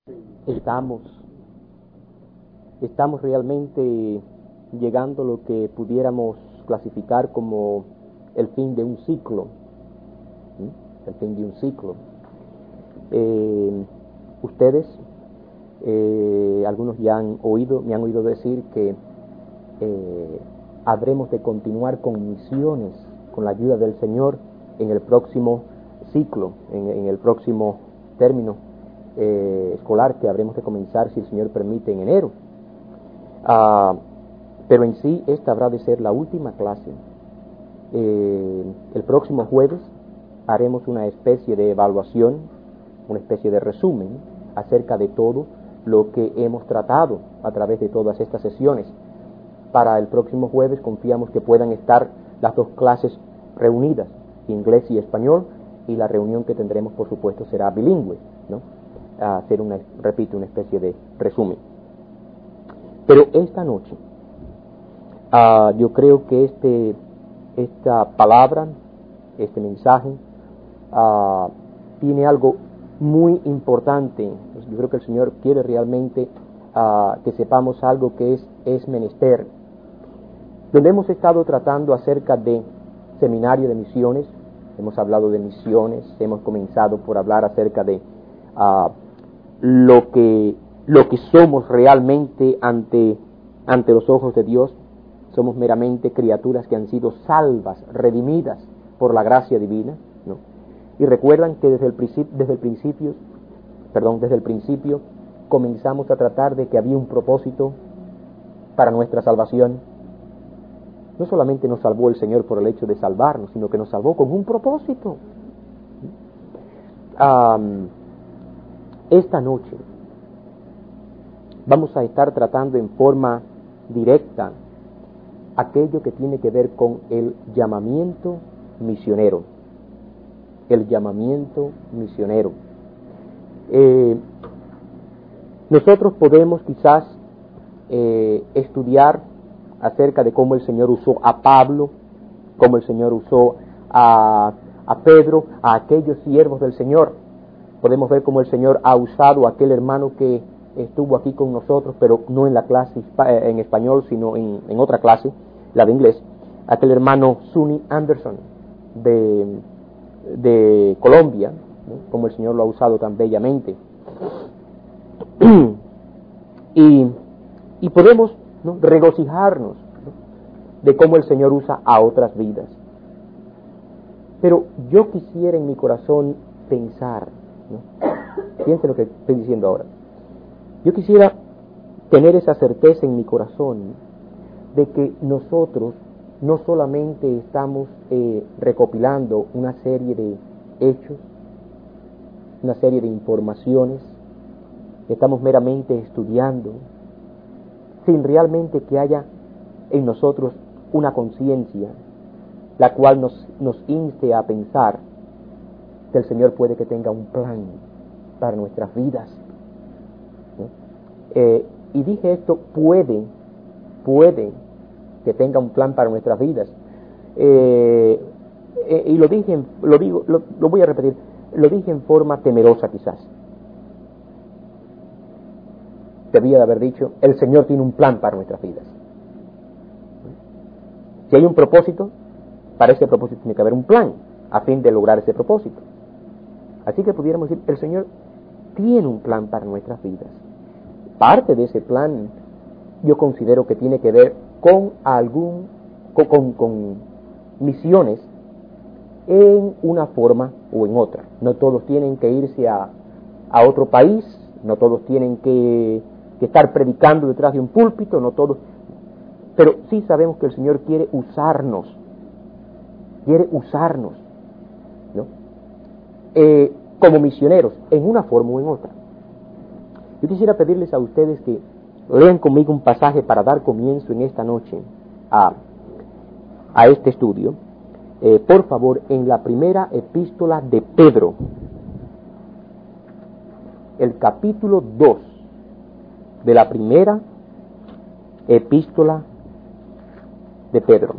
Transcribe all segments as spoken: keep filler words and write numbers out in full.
estamos, estamos realmente llegando a lo que pudiéramos clasificar como el fin de un ciclo, ¿sí? El fin de un ciclo. Eh, ustedes, eh, algunos ya han oído, me han oído decir que eh, habremos de continuar con misiones, con la ayuda del Señor, en el próximo ciclo, en, en el próximo término eh, escolar que habremos de comenzar, si el Señor permite, en enero. Ah, pero en sí, esta habrá de ser la última clase. Eh, el próximo jueves haremos una especie de evaluación, una especie de resumen acerca de todo lo que hemos tratado a través de todas estas sesiones. Para el próximo jueves confiamos que puedan estar las dos clases reunidas, inglés y español, y la reunión que tendremos, por supuesto, será bilingüe, ¿no? A hacer una, repito, una especie de resumen. Pero esta noche, uh, yo creo que este, esta palabra, este mensaje, uh, tiene algo muy importante. Yo creo que el Señor quiere realmente uh, que sepamos algo que es, es menester. Donde hemos estado tratando acerca de seminario de misiones, hemos hablado de misiones, hemos comenzado por hablar acerca de uh, lo que lo que somos realmente ante, ante los ojos de Dios. Somos meramente criaturas que han sido salvas, redimidas por la gracia divina, ¿no? Y recuerdan que desde el principio, desde el principio, perdón, desde el principio comenzamos a tratar de que había un propósito para nuestra salvación. No solamente nos salvó el Señor por el hecho de salvarnos, sino que nos salvó con un propósito. Um, esta noche vamos a estar tratando en forma directa aquello que tiene que ver con el llamamiento misionero. El llamamiento misionero. Eh, nosotros podemos quizás eh, estudiar acerca de cómo el Señor usó a Pablo, cómo el Señor usó a, a Pedro, a aquellos siervos del Señor. Podemos ver cómo el Señor ha usado a aquel hermano que estuvo aquí con nosotros, pero no en la clase en español, sino en, en otra clase, la de inglés, aquel hermano Sunny Anderson de, de Colombia, ¿no? Como el Señor lo ha usado tan bellamente. y, y podemos, ¿no?, regocijarnos, ¿no?, de cómo el Señor usa a otras vidas. Pero yo quisiera en mi corazón pensar, ¿no? Fíjense lo que estoy diciendo ahora. Yo quisiera tener esa certeza en mi corazón de que nosotros no solamente estamos eh, recopilando una serie de hechos, una serie de informaciones, estamos meramente estudiando, sin realmente que haya en nosotros una conciencia, la cual nos, nos inste a pensar que el Señor puede que tenga un plan para nuestras vidas, ¿no? Eh, y dije esto, puede, puede que tenga un plan para nuestras vidas. Eh, eh, y lo dije, en, lo digo, lo, lo voy a repetir, lo dije en forma temerosa quizás. Debía de haber dicho, el Señor tiene un plan para nuestras vidas. Si hay un propósito, para ese propósito tiene que haber un plan, a fin de lograr ese propósito. Así que pudiéramos decir, el Señor tiene un plan para nuestras vidas. Parte de ese plan yo considero que tiene que ver con algún, con, con, con misiones en una forma o en otra. No todos tienen que irse a, a otro país, no todos tienen que, que estar predicando detrás de un púlpito, no todos, pero sí sabemos que el Señor quiere usarnos, quiere usarnos, ¿no? Eh, como misioneros, en una forma o en otra. Yo quisiera pedirles a ustedes que lean conmigo un pasaje para dar comienzo en esta noche a, a este estudio. Eh, por favor, en la primera epístola de Pedro, el capítulo dos de la primera epístola de Pedro.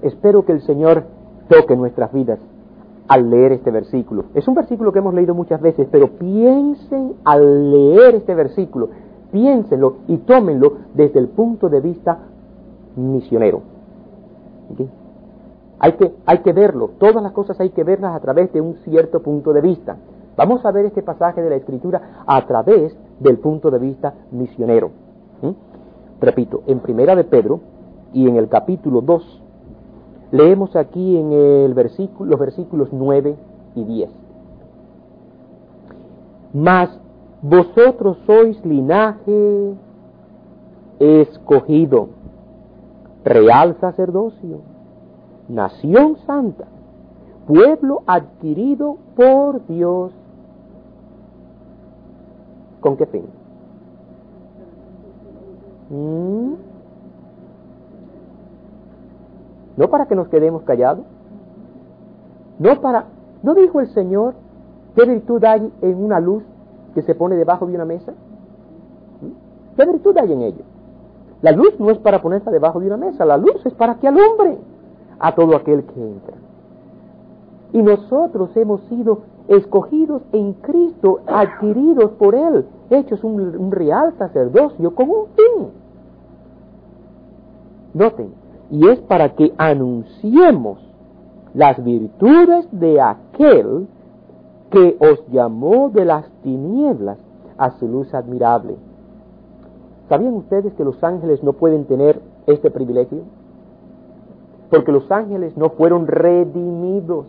espero que el Señor toque nuestras vidas al leer este versículo. Es un versículo que hemos leído muchas veces, pero piensen al leer este versículo, piénsenlo y tómenlo desde el punto de vista misionero. ¿Okay? Hay que, hay que verlo, todas las cosas hay que verlas a través de un cierto punto de vista. Vamos a ver este pasaje de la Escritura a través del punto de vista misionero. ¿Mm? Repito, en Primera de Pedro y en el capítulo dos, leemos aquí en el versículo, los versículos nueve y diez. Mas vosotros sois linaje escogido, real sacerdocio, nación santa, pueblo adquirido por Dios. ¿Con qué fin? ¿Mm? No para que nos quedemos callados. No para... ¿No dijo el Señor qué virtud hay en una luz que se pone debajo de una mesa? ¿Mm? ¿Qué virtud hay en ello? La luz no es para ponerse debajo de una mesa. La luz es para que alumbre a todo aquel que entra. Y nosotros hemos sido escogidos en Cristo, adquiridos por Él, hechos un, un real sacerdocio con un fin. Noten, y es para que anunciemos las virtudes de aquel que os llamó de las tinieblas a su luz admirable. ¿Sabían ustedes que los ángeles no pueden tener este privilegio? Porque los ángeles no fueron redimidos.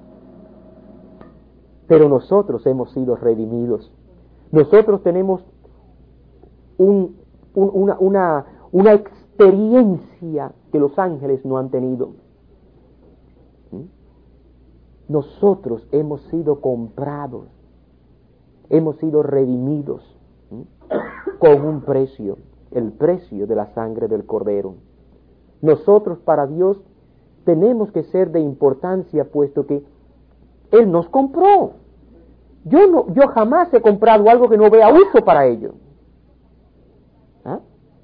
Pero nosotros hemos sido redimidos. Nosotros tenemos un, un, una, una, una experiencia que los ángeles no han tenido. ¿Mm? Nosotros hemos sido comprados, hemos sido redimidos, ¿Mm? con un precio, el precio de la sangre del Cordero. Nosotros para Dios tenemos que ser de importancia, puesto que Él nos compró. Yo no, yo jamás he comprado algo que no vea uso para ello. ¿Ah?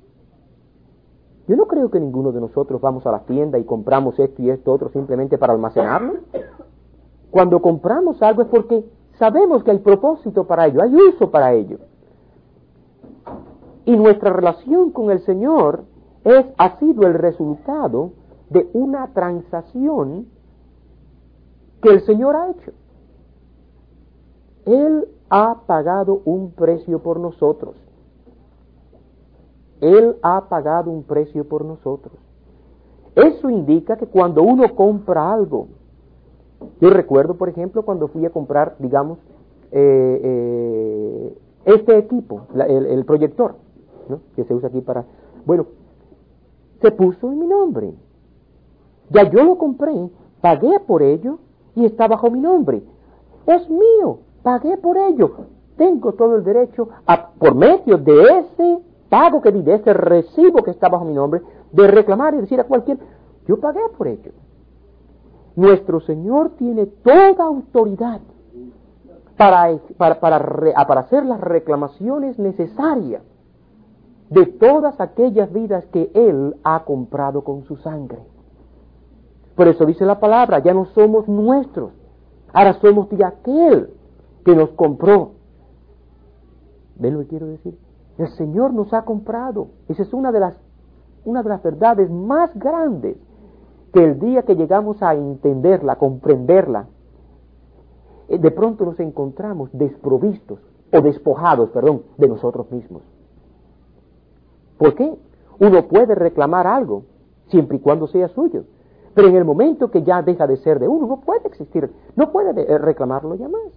Yo no creo que ninguno de nosotros vamos a la tienda y compramos esto y esto otro simplemente para almacenarlo. Cuando compramos algo es porque sabemos que hay propósito para ello, hay uso para ello. Y nuestra relación con el Señor es, ha sido el resultado de una transacción que el Señor ha hecho. Él ha pagado un precio por nosotros. Él ha pagado un precio por nosotros. Eso indica que cuando uno compra algo, yo recuerdo, por ejemplo, cuando fui a comprar, digamos, eh, eh, este equipo, la, el, el proyector, ¿no? Que se usa aquí para... Bueno, se puso en mi nombre. Ya yo lo compré, pagué por ello y está bajo mi nombre. Es mío, pagué por ello. Tengo todo el derecho, a, por medio de ese pago que di, de ese recibo que está bajo mi nombre, de reclamar y decir a cualquier, yo pagué por ello. Nuestro Señor tiene toda autoridad para, para, para, re, para hacer las reclamaciones necesarias de todas aquellas vidas que Él ha comprado con su sangre. Por eso dice la palabra, ya no somos nuestros, ahora somos de aquel que nos compró. ¿Ven lo que quiero decir? El Señor nos ha comprado. Esa es una de las, una de las verdades más grandes que el día que llegamos a entenderla, a comprenderla, de pronto nos encontramos desprovistos o despojados, perdón, de nosotros mismos. ¿Por qué? Uno puede reclamar algo siempre y cuando sea suyo, pero en el momento que ya deja de ser de uno, no puede existir, no puede reclamarlo ya más.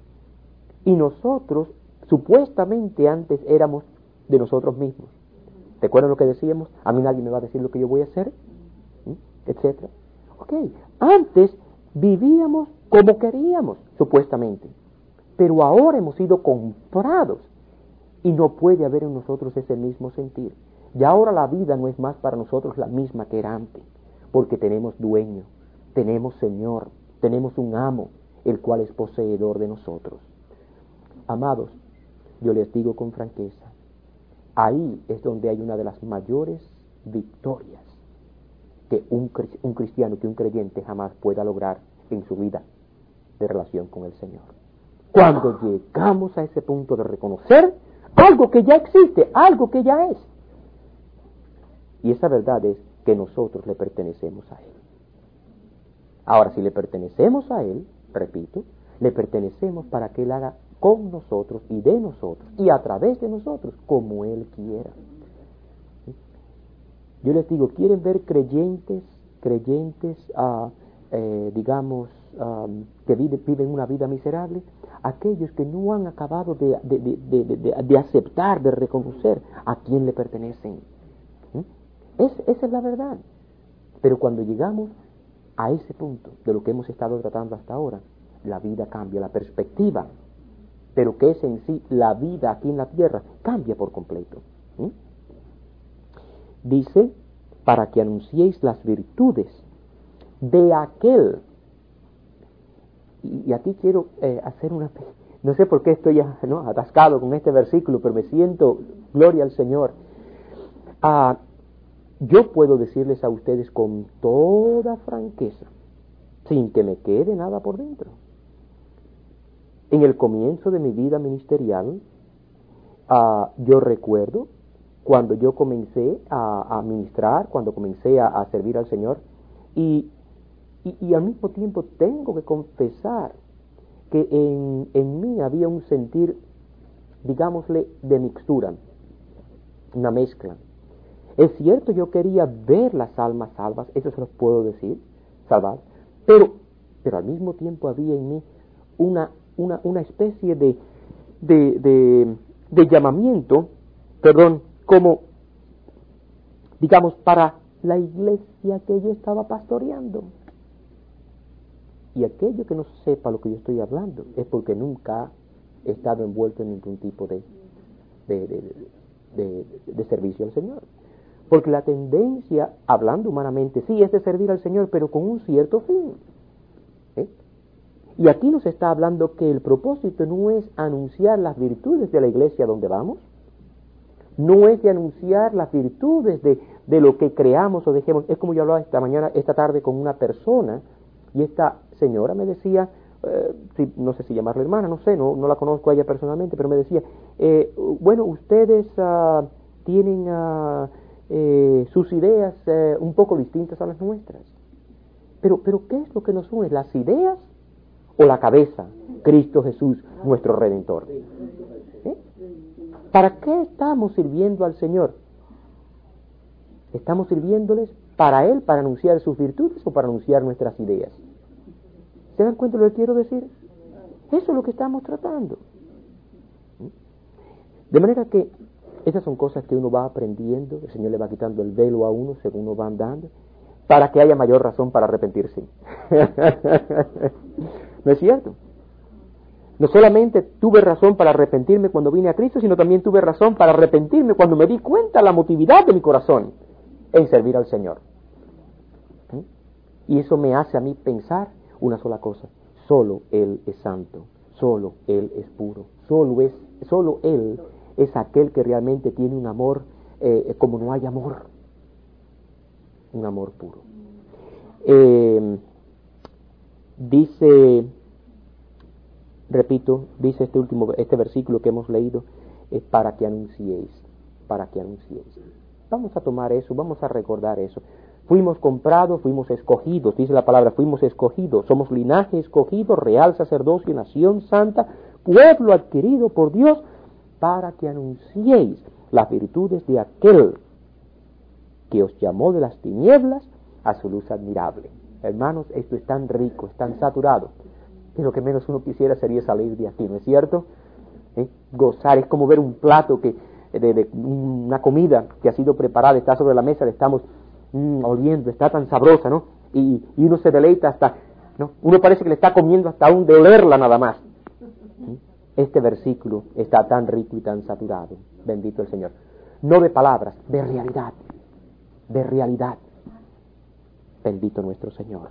Y nosotros, supuestamente antes éramos de nosotros mismos. ¿Recuerdan lo que decíamos? A mí nadie me va a decir lo que yo voy a hacer, ¿sí? Etcétera. Ok, antes vivíamos como queríamos, supuestamente, pero ahora hemos sido comprados y no puede haber en nosotros ese mismo sentir. Y ahora la vida no es más para nosotros la misma que era antes, porque tenemos dueño, tenemos Señor, tenemos un amo, el cual es poseedor de nosotros. Amados, yo les digo con franqueza, ahí es donde hay una de las mayores victorias que un, un cristiano, que un creyente jamás pueda lograr en su vida de relación con el Señor. Cuando llegamos a ese punto de reconocer algo que ya existe, algo que ya es. Y esa verdad es que nosotros le pertenecemos a Él. Ahora, si le pertenecemos a Él, repito, le pertenecemos para que Él haga con nosotros y de nosotros y a través de nosotros como Él quiera. Yo les digo, ¿quieren ver creyentes, creyentes, uh, eh, digamos, um, que vive, viven una vida miserable? Aquellos que no han acabado de, de, de, de, de, de aceptar, de reconocer a quién le pertenecen. ¿Mm? Es, esa es la verdad. Pero cuando llegamos a ese punto de lo que hemos estado tratando hasta ahora, la vida cambia, la perspectiva de lo que es en sí la vida aquí en la tierra cambia por completo. ¿Mm? Dice, para que anunciéis las virtudes de aquel. Y, y aquí quiero eh, hacer una... No sé por qué estoy ya, ¿no? atascado con este versículo, pero me siento, gloria al Señor. Ah, yo puedo decirles a ustedes con toda franqueza, sin que me quede nada por dentro. En el comienzo de mi vida ministerial, ah, yo recuerdo cuando yo comencé a, a ministrar, cuando comencé a, a servir al Señor, y, y, y al mismo tiempo tengo que confesar que en, en mí había un sentir, digámosle, de mixtura, una mezcla. Es cierto, yo quería ver las almas salvas, eso se los puedo decir, salvar, pero, pero al mismo tiempo había en mí una, una, una especie de, de, de, de llamamiento, perdón, como, digamos, para la iglesia que yo estaba pastoreando. Y aquello que no sepa lo que yo estoy hablando es porque nunca he estado envuelto en ningún tipo de, de, de, de, de servicio al Señor. Porque la tendencia, hablando humanamente, sí, es de servir al Señor, pero con un cierto fin. ¿Eh? Y aquí nos está hablando que el propósito no es anunciar las virtudes de la iglesia donde vamos, no es de anunciar las virtudes de, de lo que creamos o dejemos. Es como yo hablaba esta mañana, esta tarde con una persona, y esta señora me decía, eh, si, no sé si llamarla hermana, no sé, no, no la conozco a ella personalmente, pero me decía, eh, bueno, ustedes uh, tienen uh, eh, sus ideas eh, un poco distintas a las nuestras. Pero, pero ¿qué es lo que nos une? ¿Las ideas o la cabeza? Cristo Jesús, nuestro Redentor. ¿Eh? ¿Para qué estamos sirviendo al Señor? ¿Estamos sirviéndoles para Él, para anunciar sus virtudes o para anunciar nuestras ideas? ¿Se dan cuenta de lo que quiero decir? Eso es lo que estamos tratando. De manera que esas son cosas que uno va aprendiendo, el Señor le va quitando el velo a uno según uno va andando, para que haya mayor razón para arrepentirse. ¿No es cierto? No solamente tuve razón para arrepentirme cuando vine a Cristo, sino también tuve razón para arrepentirme cuando me di cuenta de la motividad de mi corazón en servir al Señor. ¿Mm? Y eso me hace a mí pensar una sola cosa: solo Él es santo, solo Él es puro, solo, es, solo Él es aquel que realmente tiene un amor eh, como no hay amor, un amor puro. Eh, dice... Repito, dice este último, este versículo que hemos leído, es para que anunciéis, para que anunciéis. Vamos a tomar eso, vamos a recordar eso. Fuimos comprados, fuimos escogidos, dice la palabra, fuimos escogidos, somos linaje escogido, real sacerdocio, nación santa, pueblo adquirido por Dios, para que anunciéis las virtudes de aquel que os llamó de las tinieblas a su luz admirable. Hermanos, esto es tan rico, es tan saturado, que lo que menos uno quisiera sería salir de aquí, ¿no es cierto? ¿Eh? Gozar, es como ver un plato que de, de una comida que ha sido preparada, está sobre la mesa, le estamos mmm, oliendo, está tan sabrosa, ¿no? Y, y uno se deleita hasta, ¿no? Uno parece que le está comiendo hasta aún de olerla nada más. ¿Eh? Este versículo está tan rico y tan saturado, bendito el Señor. No de palabras, de realidad, de realidad. Bendito nuestro Señor.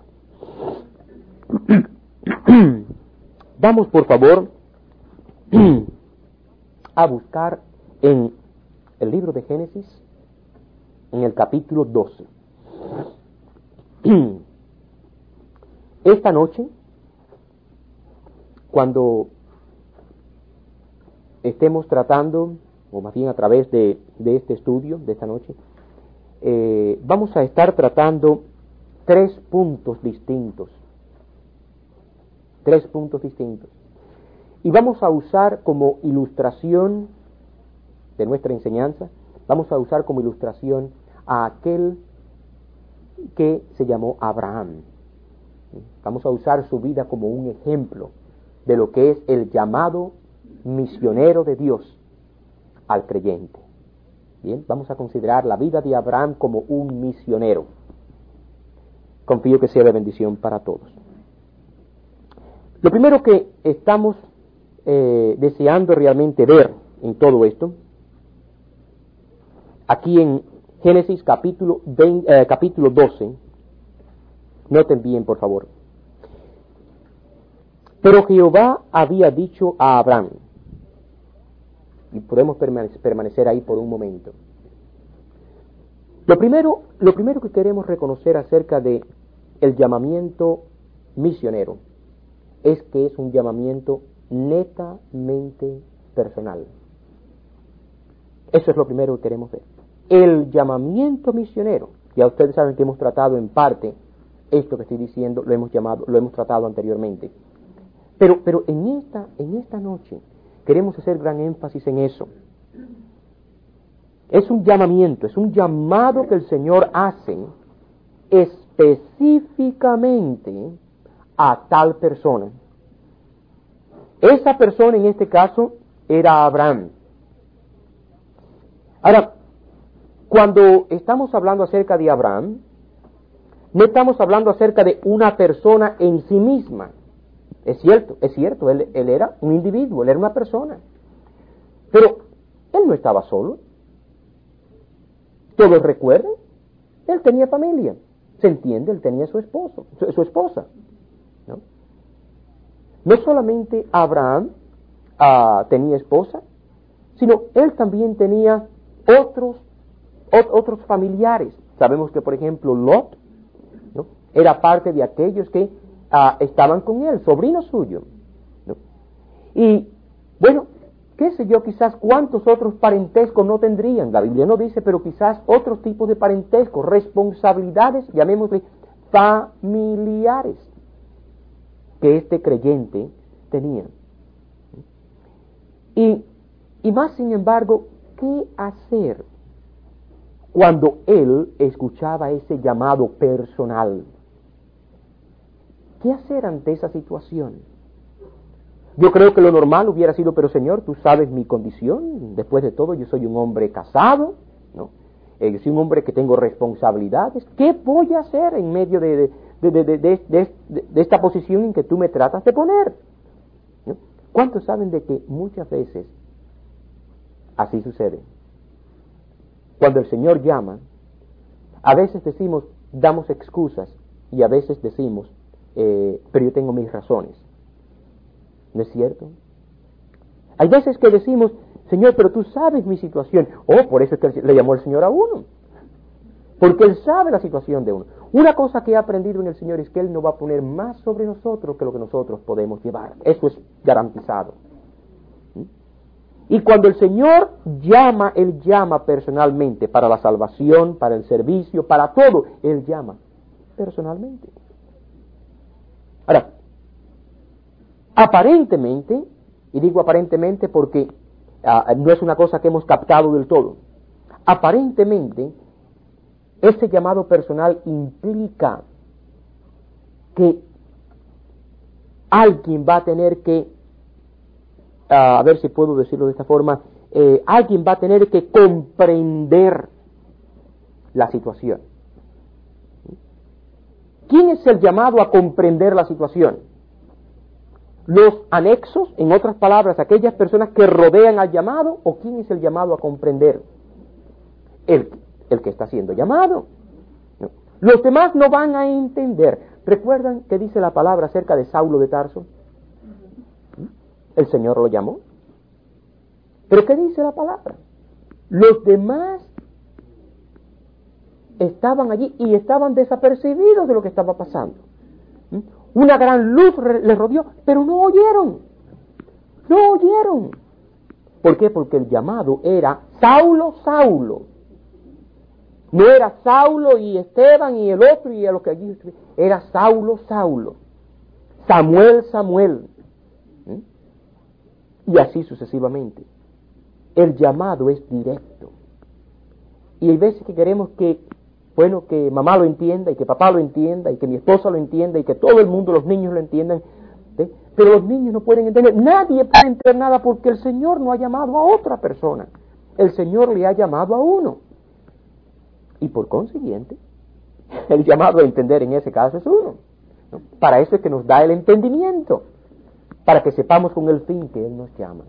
Vamos, por favor, a buscar en el libro de Génesis, en el capítulo doce. Esta noche, cuando estemos tratando, o más bien a través de, de este estudio de esta noche, eh, vamos a estar tratando tres puntos distintos. Tres puntos distintos. Y vamos a usar como ilustración de nuestra enseñanza, vamos a usar como ilustración a aquel que se llamó Abraham. Vamos a usar su vida como un ejemplo de lo que es el llamado misionero de Dios al creyente. Bien, vamos a considerar la vida de Abraham como un misionero. Confío que sea de bendición para todos. Lo primero que estamos eh, deseando realmente ver en todo esto, aquí en Génesis capítulo, veinte, eh, capítulo doce, noten bien por favor. Pero Jehová había dicho a Abraham, y podemos permanecer ahí por un momento. Lo primero, lo primero que queremos reconocer acerca de el llamamiento misionero es que es un llamamiento netamente personal. Eso es lo primero que queremos ver. El llamamiento misionero, ya ustedes saben que hemos tratado en parte esto que estoy diciendo, lo hemos llamado, lo hemos tratado anteriormente. Pero, pero en esta, en esta noche queremos hacer gran énfasis en eso. Es un llamamiento, es un llamado que el Señor hace específicamente a tal persona. Esa persona en este caso era Abraham. Ahora, cuando estamos hablando acerca de Abraham, no estamos hablando acerca de una persona en sí misma. Es cierto, es cierto, él, él era un individuo, él era una persona. Pero él no estaba solo. Todos recuerdan, él tenía familia. Se entiende, él tenía su esposo, su, su esposa. ¿No? No solamente Abraham uh, tenía esposa, sino él también tenía otros, ot, otros familiares. Sabemos que, por ejemplo, Lot, ¿no?, era parte de aquellos que uh, estaban con él, sobrino suyo, ¿no? Y, bueno, qué sé yo, quizás cuántos otros parentescos no tendrían. La Biblia no dice, pero quizás otros tipos de parentescos, responsabilidades, llamémosle familiares, que este creyente tenía. Y, y más sin embargo, ¿qué hacer cuando él escuchaba ese llamado personal? ¿Qué hacer ante esa situación? Yo creo que lo normal hubiera sido, pero Señor, tú sabes mi condición, después de todo yo soy un hombre casado, ¿no? Eh, yo soy un hombre que tengo responsabilidades, ¿qué voy a hacer en medio de, de, de, de, de, de, de, de esta posición en que tú me tratas de poner? ¿No? ¿Cuántos saben de que muchas veces así sucede? Cuando el Señor llama, a veces decimos, damos excusas, y a veces decimos, eh, pero yo tengo mis razones. ¿No es cierto? Hay veces que decimos, Señor, pero tú sabes mi situación. Oh, por eso es que le llamó el Señor a uno. Porque Él sabe la situación de uno. Una cosa que he aprendido en el Señor es que Él no va a poner más sobre nosotros que lo que nosotros podemos llevar. Eso es garantizado. ¿Sí? Y cuando el Señor llama, Él llama personalmente para la salvación, para el servicio, para todo. Él llama personalmente. Ahora, aparentemente, y digo aparentemente porque uh, no es una cosa que hemos captado del todo, aparentemente ese llamado personal implica que alguien va a tener que, uh, a ver si puedo decirlo de esta forma, eh, alguien va a tener que comprender la situación. ¿Quién es el llamado a comprender la situación? ¿Los anexos, en otras palabras, aquellas personas que rodean al llamado, o quién es el llamado a comprender? El, el que está siendo llamado. No. Los demás no van a entender. ¿Recuerdan qué dice la palabra acerca de Saulo de Tarso? El Señor lo llamó. ¿Pero qué dice la palabra? Los demás estaban allí y estaban desapercibidos de lo que estaba pasando. ¿Mm? Una gran luz re- les rodeó, pero no oyeron. No oyeron. ¿Por qué? Porque el llamado era Saulo, Saulo. No era Saulo y Esteban y el otro y a los que allí era Saulo, Saulo. Samuel, Samuel. ¿Mm? Y así sucesivamente. El llamado es directo. Y hay veces que queremos que, bueno, que mamá lo entienda y que papá lo entienda y que mi esposa lo entienda y que todo el mundo, los niños lo entiendan. ¿Sí? Pero los niños no pueden entender. Nadie puede entender nada porque el Señor no ha llamado a otra persona. El Señor le ha llamado a uno. Y por consiguiente, el llamado a entender en ese caso es uno. ¿No? Para eso es que nos da el entendimiento. Para que sepamos con el fin que Él nos llama.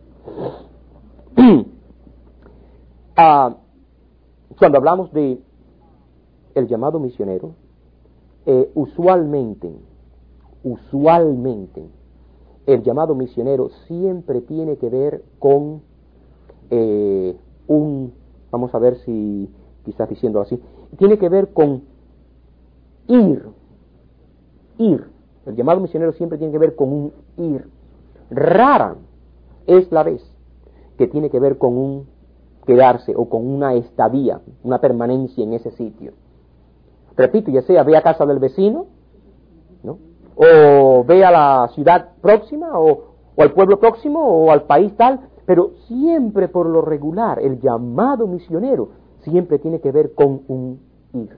ah, cuando hablamos de el llamado misionero, eh, usualmente, usualmente, el llamado misionero siempre tiene que ver con eh, un, vamos a ver si quizás diciendo así, tiene que ver con ir, ir. El llamado misionero siempre tiene que ver con un ir. Rara es la vez que tiene que ver con un quedarse o con una estadía, una permanencia en ese sitio. Repito, ya sea ve a casa del vecino, ¿no? O ve a la ciudad próxima, o, o al pueblo próximo, o al país tal, pero siempre por lo regular, el llamado misionero siempre tiene que ver con un ir.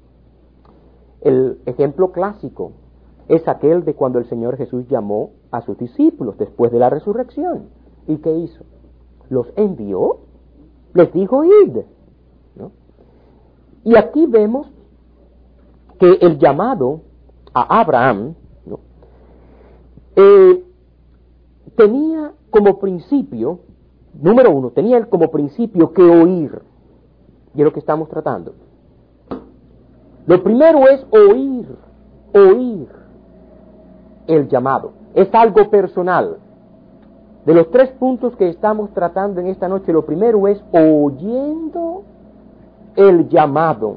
El ejemplo clásico es aquel de cuando el Señor Jesús llamó a sus discípulos después de la resurrección. ¿Y qué hizo? Los envió, les dijo id, ¿no? Y aquí vemos que el llamado a Abraham, ¿no? eh, tenía como principio, número uno, tenía como principio que oír, y es lo que estamos tratando. Lo primero es oír, oír el llamado, es algo personal. De los tres puntos que estamos tratando en esta noche, lo primero es oyendo el llamado.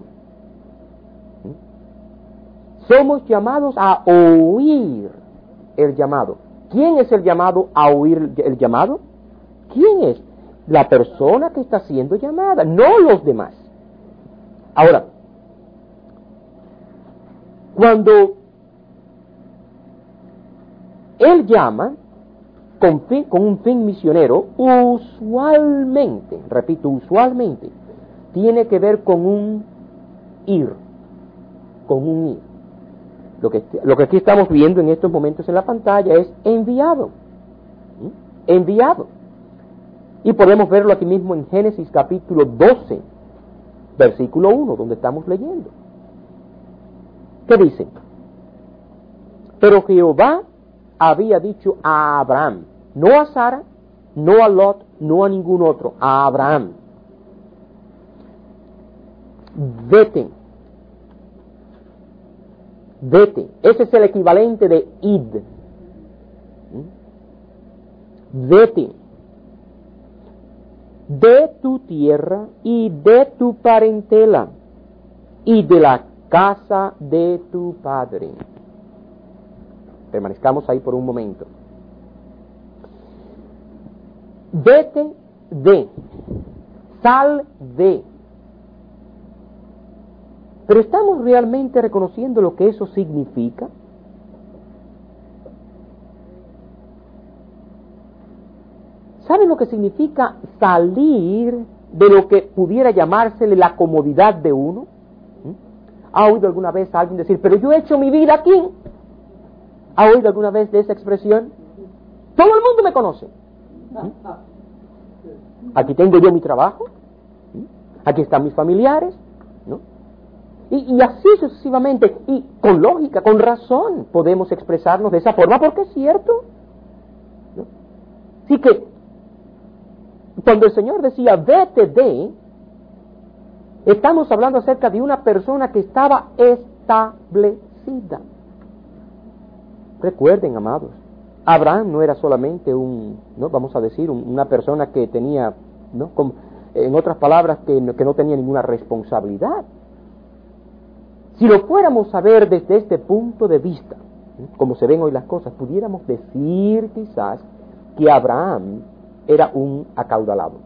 Somos llamados a oír el llamado. ¿Quién es el llamado a oír el llamado? ¿Quién es? La persona que está siendo llamada, no los demás. Ahora, cuando Él llama con, fin, con un fin misionero, usualmente, repito, usualmente, tiene que ver con un ir, con un ir. Lo que, lo que aquí estamos viendo en estos momentos en la pantalla es enviado, ¿sí? Enviado. Y podemos verlo aquí mismo en Génesis capítulo doce, versículo uno, donde estamos leyendo. ¿Qué dice? Pero Jehová había dicho a Abraham, no a Sara, no a Lot, no a ningún otro, a Abraham: vete, vete. Ese es el equivalente de id. Vete de tu tierra y de tu parentela y de la casa de tu padre. Permanezcamos ahí por un momento. Vete de, sal de. Pero ¿estamos realmente reconociendo lo que eso significa? ¿Saben lo que significa salir de lo que pudiera llamársele la comodidad de uno? ¿Ha oído alguna vez a alguien decir, pero yo he hecho mi vida aquí? ¿Ha oído alguna vez de esa expresión? Todo el mundo me conoce. Aquí tengo yo mi trabajo. Aquí están mis familiares, ¿no? Y, y así sucesivamente. Y con lógica, con razón, podemos expresarnos de esa forma porque es cierto, ¿no? Así que, cuando el Señor decía, vete de, estamos hablando acerca de una persona que estaba establecida. Recuerden, amados, Abraham no era solamente un, no vamos a decir, un, una persona que tenía, no, como, en otras palabras, que no, que no tenía ninguna responsabilidad. Si lo fuéramos a ver desde este punto de vista, como se ven hoy las cosas, pudiéramos decir quizás que Abraham era un acaudalado.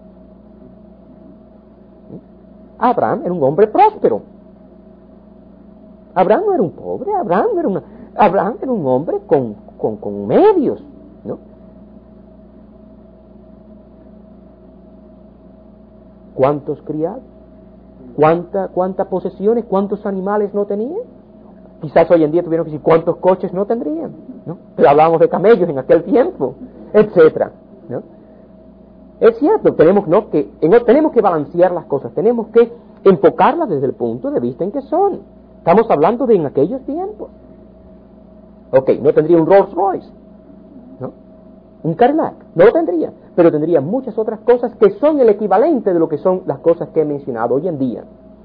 Abraham era un hombre próspero. Abraham no era un pobre, Abraham era, una, Abraham era un hombre con, con, con medios, ¿no? ¿Cuántos criados? ¿Cuánta, ¿Cuántas posesiones? ¿Cuántos animales no tenían? Quizás hoy en día tuvieron que decir cuántos coches no tendrían, ¿no? Pero hablábamos de camellos en aquel tiempo, etcétera, ¿no? Es cierto, tenemos, ¿no? que, en, tenemos que balancear las cosas, tenemos que enfocarlas desde el punto de vista en que son. Estamos hablando de en aquellos tiempos. Ok, no tendría un Rolls Royce, ¿no? Un Cadillac, no lo tendría, pero tendría muchas otras cosas que son el equivalente de lo que son las cosas que he mencionado hoy en día.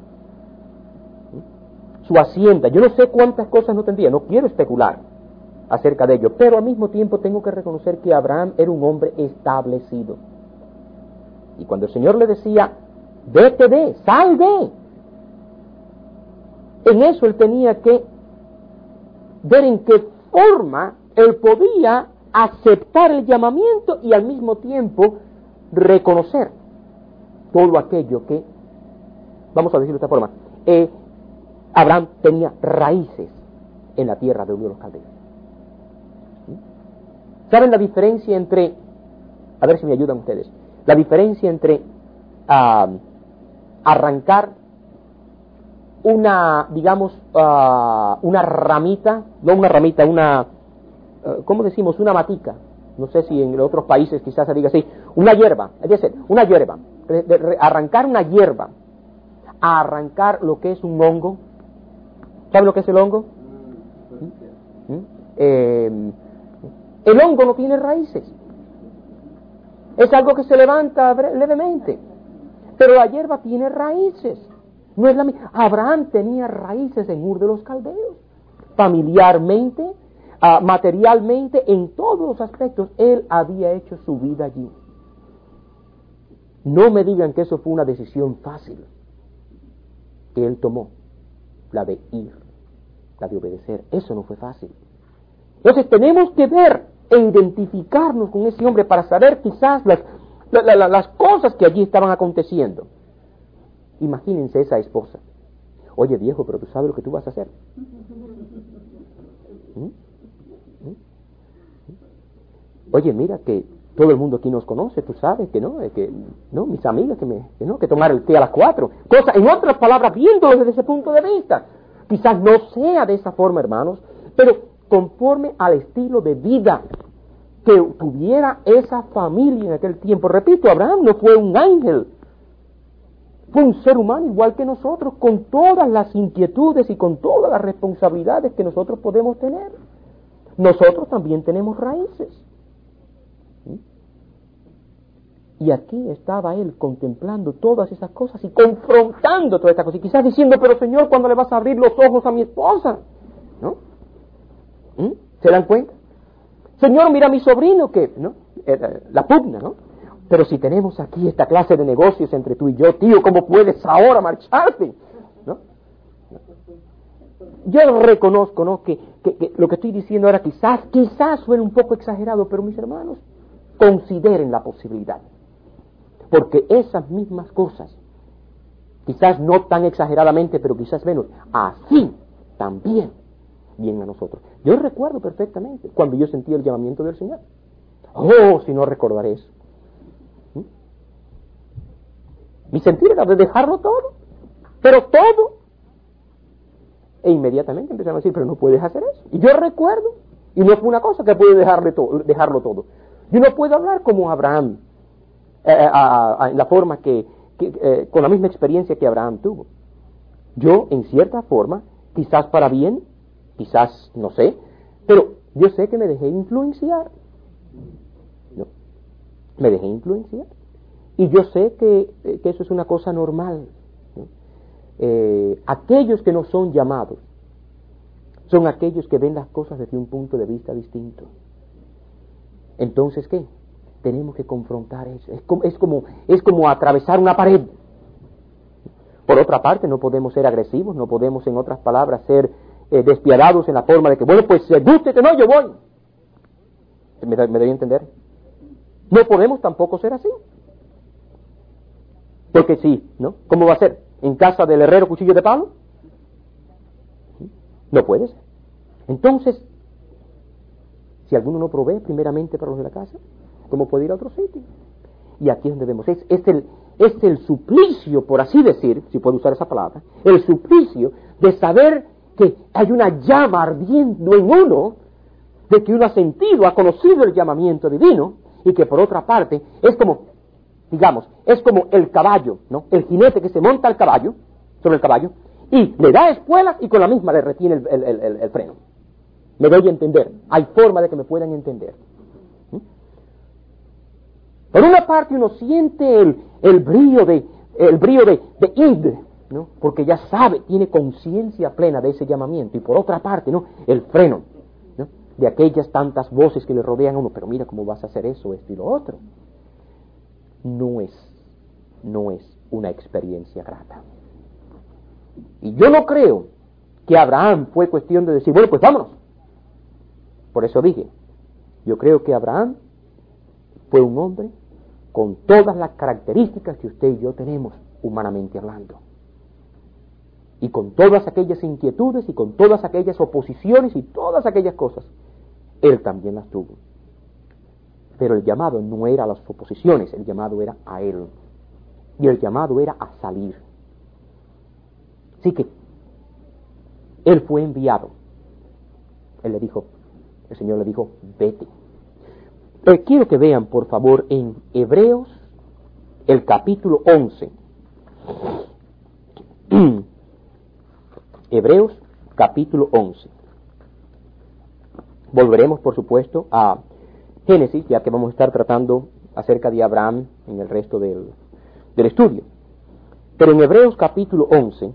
Su hacienda, yo no sé cuántas cosas no tendría, no quiero especular acerca de ello, pero al mismo tiempo tengo que reconocer que Abraham era un hombre establecido. Y cuando el Señor le decía, vete de, sal de, en eso él tenía que ver en qué forma él podía aceptar el llamamiento y al mismo tiempo reconocer todo aquello que, vamos a decirlo de esta forma, eh, Abraham tenía raíces en la tierra de Ur de los Caldeos. ¿Saben la diferencia entre, a ver si me ayudan ustedes, la diferencia entre uh, arrancar una, digamos, uh, una ramita, no una ramita, una, uh, ¿cómo decimos? Una matica. No sé si en otros países quizás se diga así. Una hierba, es decir, una hierba. De, de, de, arrancar una hierba, a arrancar lo que es un hongo. ¿Sabe lo que es el hongo? ¿Mm? Eh, el hongo no tiene raíces. Es algo que se levanta levemente. Pero la hierba tiene raíces. No es la misma. Abraham tenía raíces en Ur de los Caldeos. Familiarmente, uh, materialmente, en todos los aspectos, él había hecho su vida allí. No me digan que eso fue una decisión fácil que él tomó, la de ir, la de obedecer. Eso no fue fácil. Entonces tenemos que ver e identificarnos con ese hombre para saber quizás las, la, la, la, las cosas que allí estaban aconteciendo. Imagínense esa esposa. Oye, viejo, pero tú sabes lo que tú vas a hacer. ¿Mm? ¿Mm? Oye, mira que todo el mundo aquí nos conoce, tú sabes que no, que no, mis amigas que me, que no, que tomar el té a las cuatro. Cosa, en otras palabras, viéndolo desde ese punto de vista. Quizás no sea de esa forma, hermanos, pero conforme al estilo de vida que tuviera esa familia en aquel tiempo. Repito, Abraham no fue un ángel. Fue un ser humano igual que nosotros, con todas las inquietudes y con todas las responsabilidades que nosotros podemos tener. Nosotros también tenemos raíces. ¿Sí? Y aquí estaba él contemplando todas esas cosas y confrontando todas estas cosas. Y quizás diciendo, pero Señor, ¿cuándo le vas a abrir los ojos a mi esposa? ¿No? ¿Mm? ¿Se dan cuenta? Señor, mira a mi sobrino que, ¿no? Eh, la pugna, ¿no? Pero si tenemos aquí esta clase de negocios entre tú y yo, tío, ¿cómo puedes ahora marcharte? ¿No? Yo reconozco, ¿no? Que, que, que lo que estoy diciendo ahora quizás, quizás suene un poco exagerado, pero mis hermanos, consideren la posibilidad. Porque esas mismas cosas, quizás no tan exageradamente, pero quizás menos, así también vienen a nosotros. Yo recuerdo perfectamente cuando yo sentí el llamamiento del Señor. Oh, si no recordaré eso. Mi sentir era de dejarlo todo, pero todo. E inmediatamente empezaron a decir, pero no puedes hacer eso. Y yo recuerdo, y no fue una cosa que pude dejarle todo, dejarlo todo. Yo no puedo hablar como Abraham, eh, a, a, en la forma que, que eh, con la misma experiencia que Abraham tuvo. Yo, en cierta forma, quizás para bien, quizás, no sé, pero yo sé que me dejé influenciar. ¿No? Me dejé influenciar. Y yo sé que, que eso es una cosa normal, ¿no? Eh, aquellos que no son llamados son aquellos que ven las cosas desde un punto de vista distinto. Entonces, ¿qué? Tenemos que confrontar eso. Es como, es como, es como atravesar una pared. Por otra parte, no podemos ser agresivos, no podemos, en otras palabras, ser eh, despiadados en la forma de que, bueno, pues se guste que no, yo voy. ¿Me, me debe entender? No podemos tampoco ser así. Porque sí, ¿no? ¿Cómo va a ser? ¿En casa del herrero cuchillo de palo? No puede ser. Entonces, si alguno no provee primeramente para los de la casa, ¿cómo puede ir a otro sitio? Y aquí es donde vemos, es, es, el, es el suplicio, por así decir, si puedo usar esa palabra, el suplicio de saber que hay una llama ardiendo en uno, de que uno ha sentido, ha conocido el llamamiento divino, y que por otra parte es como, digamos, es como el caballo, ¿no? El jinete que se monta al caballo, sobre el caballo, y le da espuelas y con la misma le retiene el, el, el, el freno. Me doy a entender, hay forma de que me puedan entender. ¿Mm? Por una parte uno siente el, el brillo de, el brillo de, de id, ¿no? Porque ya sabe, tiene conciencia plena de ese llamamiento, y por otra parte, ¿no? El freno, ¿no? De aquellas tantas voces que le rodean a uno, pero mira cómo vas a hacer eso, esto y lo otro. No es, no es una experiencia grata. Y yo no creo que Abraham fue cuestión de decir, bueno, pues vámonos. Por eso dije, yo creo que Abraham fue un hombre con todas las características que usted y yo tenemos, humanamente hablando. Y con todas aquellas inquietudes y con todas aquellas oposiciones y todas aquellas cosas, él también las tuvo. Pero el llamado no era a las oposiciones, el llamado era a él. Y el llamado era a salir. Así que él fue enviado. Él le dijo, el Señor le dijo, vete. Pero quiero que vean, por favor, en Hebreos, el capítulo once. Hebreos, capítulo once. Volveremos, por supuesto, a Génesis, ya que vamos a estar tratando acerca de Abraham en el resto del, del estudio. Pero en Hebreos, capítulo once,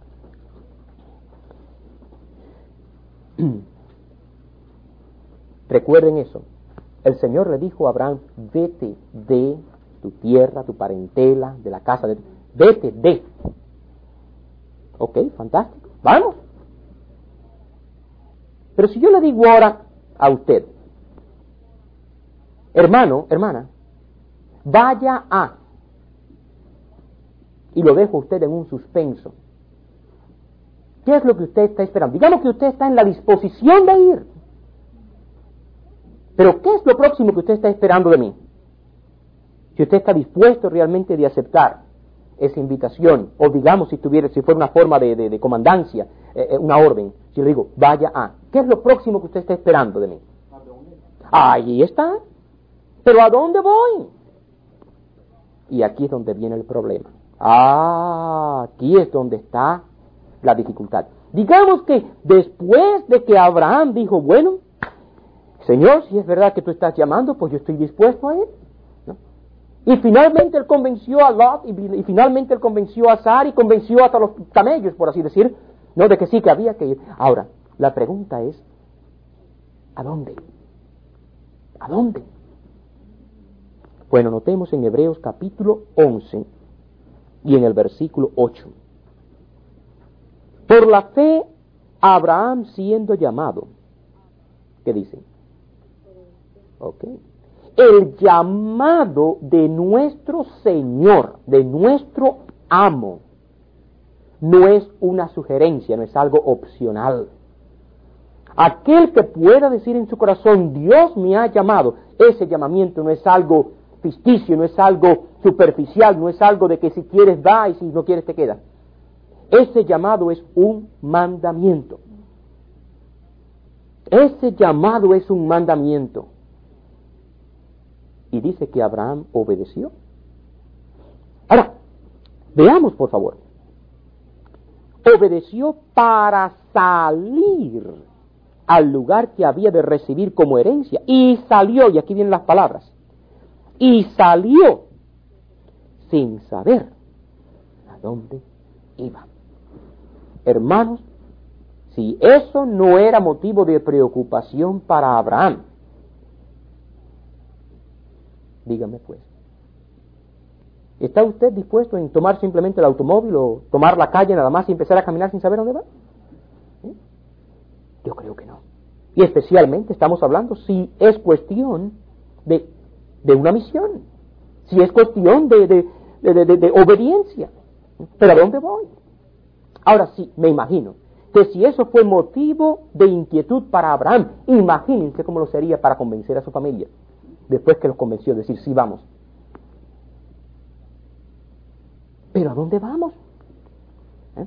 recuerden eso. El Señor le dijo a Abraham, vete de tu tierra, tu parentela, de la casa de... Vete de... Ok, fantástico. Vamos. Pero si yo le digo ahora a usted, hermano, hermana, vaya a... Y lo dejo a usted en un suspenso. ¿Qué es lo que usted está esperando? Digamos que usted está en la disposición de ir. Pero ¿qué es lo próximo que usted está esperando de mí? Si usted está dispuesto realmente de aceptar esa invitación, o digamos si tuviera, si fuera una forma de, de, de comandancia, eh, una orden, si le digo, vaya a, ¿qué es lo próximo que usted está esperando de mí? Ahí está. ¿Pero a dónde voy? Y aquí es donde viene el problema. Ah, aquí es donde está la dificultad. Digamos que después de que Abraham dijo, bueno, Señor, si es verdad que tú estás llamando, pues yo estoy dispuesto a ir, ¿no? Y finalmente él convenció a Lot, y, y finalmente él convenció a Sara, y convenció hasta los camellos, por así decir, ¿no? De que sí, que había que ir. Ahora, la pregunta es, ¿a dónde? ¿A dónde? Bueno, notemos en Hebreos capítulo once, y en el versículo ocho. Por la fe, Abraham siendo llamado, ¿qué dice? Ok. El llamado de nuestro Señor, de nuestro amo, no es una sugerencia, no es algo opcional. Aquel que pueda decir en su corazón, Dios me ha llamado, ese llamamiento no es algo ficticio, no es algo superficial, no es algo de que si quieres da y si no quieres te queda. Ese llamado es un mandamiento. Ese llamado es un mandamiento. Y dice que Abraham obedeció. Ahora, veamos por favor. Obedeció para salir al lugar que había de recibir como herencia. Y salió, y aquí vienen las palabras. Y salió sin saber a dónde iba. Hermanos, si eso no era motivo de preocupación para Abraham, dígame pues, ¿Está usted dispuesto en tomar simplemente el automóvil o tomar la calle nada más y empezar a caminar sin saber dónde va? ¿Eh? Yo creo que no. Y especialmente estamos hablando si es cuestión de, de una misión, si es cuestión de, de, de, de, de, de obediencia. ¿Pero a dónde voy? Ahora sí, me imagino que si eso fue motivo de inquietud para Abraham, imagínense cómo lo sería para convencer a su familia, después que los convenció, decir, sí, vamos. ¿Pero a dónde vamos? ¿Eh?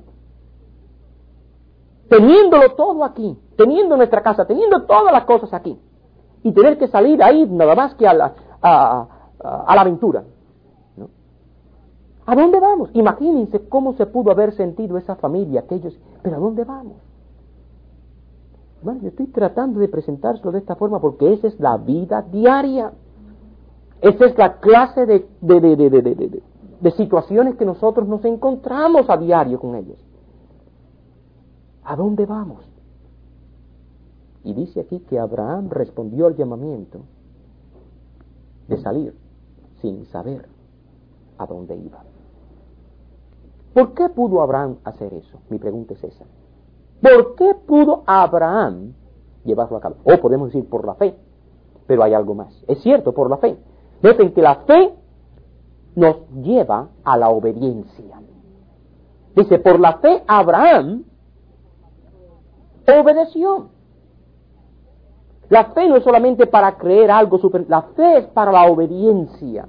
Teniéndolo todo aquí, teniendo nuestra casa, teniendo todas las cosas aquí, y tener que salir ahí nada más que a la, a, a, a la aventura, ¿no? ¿A dónde vamos? Imagínense cómo se pudo haber sentido esa familia, aquellos, pero ¿a dónde vamos? Bueno, yo estoy tratando de presentárselo de esta forma porque esa es la vida diaria, esa es la clase de, de, de, de, de, de, de, de situaciones que nosotros nos encontramos a diario con ellos. ¿A dónde vamos? Y dice aquí que Abraham respondió al llamamiento de salir sin saber a dónde iba. ¿Por qué pudo Abraham hacer eso? Mi pregunta es esa. ¿Por qué pudo Abraham llevarlo a cabo? O podemos decir por la fe, pero hay algo más. Es cierto, por la fe. Noten que la fe nos lleva a la obediencia. Dice, por la fe Abraham obedeció. La fe no es solamente para creer algo super, la fe es para la obediencia.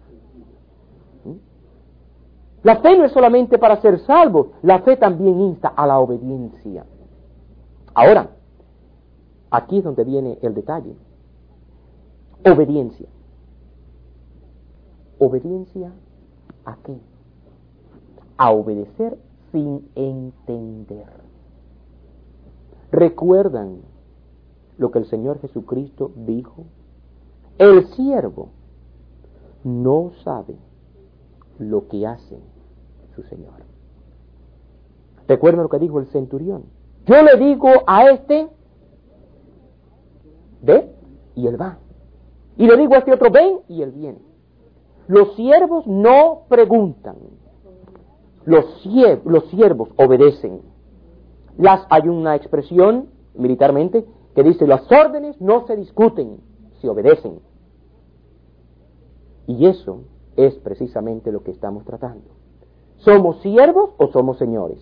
La fe no es solamente para ser salvo, la fe también insta a la obediencia. Ahora, aquí es donde viene el detalle. Obediencia. ¿Obediencia a qué? A obedecer sin entender. ¿Recuerdan lo que el Señor Jesucristo dijo? El siervo no sabe lo que hace su Señor. ¿Recuerdan lo que dijo el centurión? Yo le digo a este, ve, y él va. Y le digo a este otro, ven, y él viene. Los siervos no preguntan. Los, sierv- los siervos obedecen. Las, hay una expresión militarmente que dice, las órdenes no se discuten, se obedecen. Y eso es precisamente lo que estamos tratando. ¿Somos siervos o somos señores?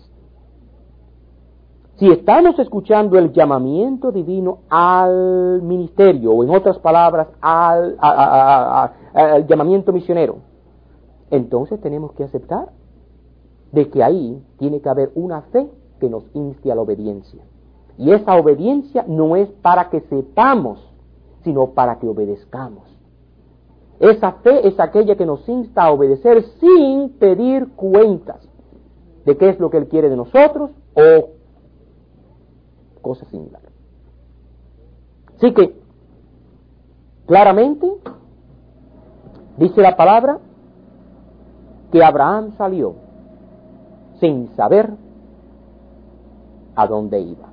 Si estamos escuchando el llamamiento divino al ministerio, o en otras palabras, al, a, a, a, a, al llamamiento misionero, entonces tenemos que aceptar de que ahí tiene que haber una fe que nos inste a la obediencia. Y esa obediencia no es para que sepamos, sino para que obedezcamos. Esa fe es aquella que nos insta a obedecer sin pedir cuentas de qué es lo que Él quiere de nosotros o cosas similares. Así que, claramente, dice la palabra que Abraham salió sin saber a dónde iba.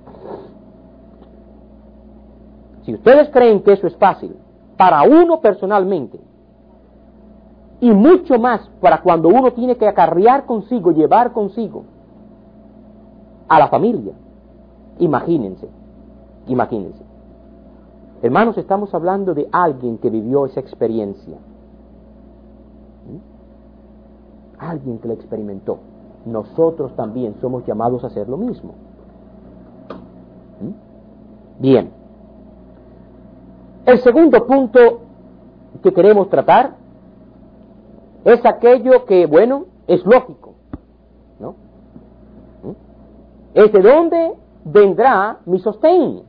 Si ustedes creen que eso es fácil, para uno personalmente, y mucho más para cuando uno tiene que acarrear consigo, llevar consigo a la familia, imagínense, imagínense. Hermanos, estamos hablando de alguien que vivió esa experiencia. ¿Mm? Alguien que la experimentó. Nosotros también somos llamados a hacer lo mismo. ¿Mm? Bien. El segundo punto que queremos tratar es aquello que, bueno, es lógico, ¿no? ¿Mm? Es de dónde vendrá mi sostén.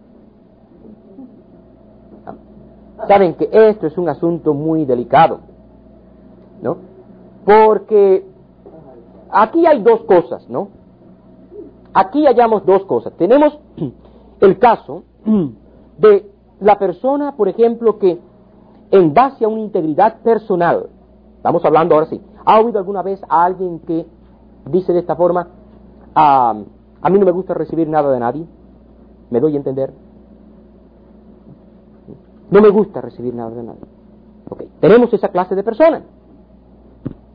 Saben que esto es un asunto muy delicado, ¿no? Porque aquí hay dos cosas, ¿no? Aquí hallamos dos cosas. Tenemos el caso de la persona, por ejemplo, que en base a una integridad personal, estamos hablando ahora sí, ¿ha oído alguna vez a alguien que dice de esta forma, ah, a mí no me gusta recibir nada de nadie? ¿Me doy a entender? No me gusta recibir nada de nadie. Okay. Tenemos esa clase de personas.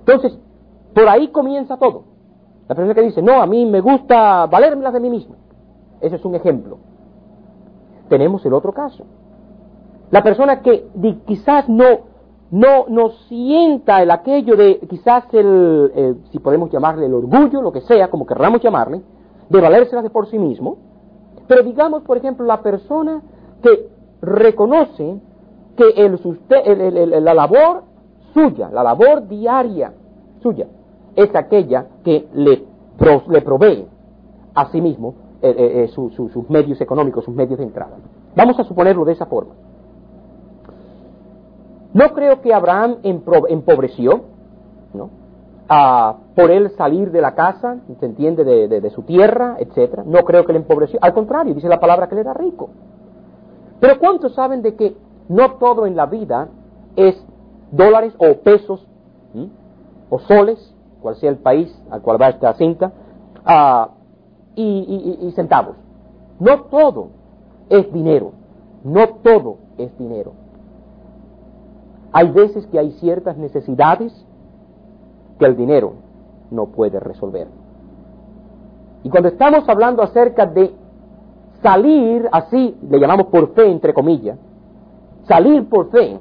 Entonces, por ahí comienza todo. La persona que dice, no, a mí me gusta valérmelas de mí mismo. Ese es un ejemplo. Tenemos el otro caso. La persona que di, quizás no, no, no sienta el aquello de, quizás el, el, si podemos llamarle el orgullo, lo que sea, como querramos llamarle, de valérselas de por sí mismo. Pero digamos, por ejemplo, la persona que reconoce que el, el, el, el, la labor suya, la labor diaria suya, es aquella que le, pro, le provee a sí mismo eh, eh, su, su, sus medios económicos, sus medios de entrada. Vamos a suponerlo de esa forma. No creo que Abraham empobreció, ¿no? Ah, por él salir de la casa, se entiende, de, de, de su tierra, etcétera. No creo que le empobreció. Al contrario, dice la palabra que él era rico. Pero ¿cuántos saben de que no todo en la vida es dólares o pesos, ¿sí? o soles, cual sea el país al cual va esta cinta, uh, y, y, y centavos? No todo es dinero, no todo es dinero. Hay veces que hay ciertas necesidades que el dinero no puede resolver. Y cuando estamos hablando acerca de salir, así le llamamos por fe, entre comillas, salir por fe,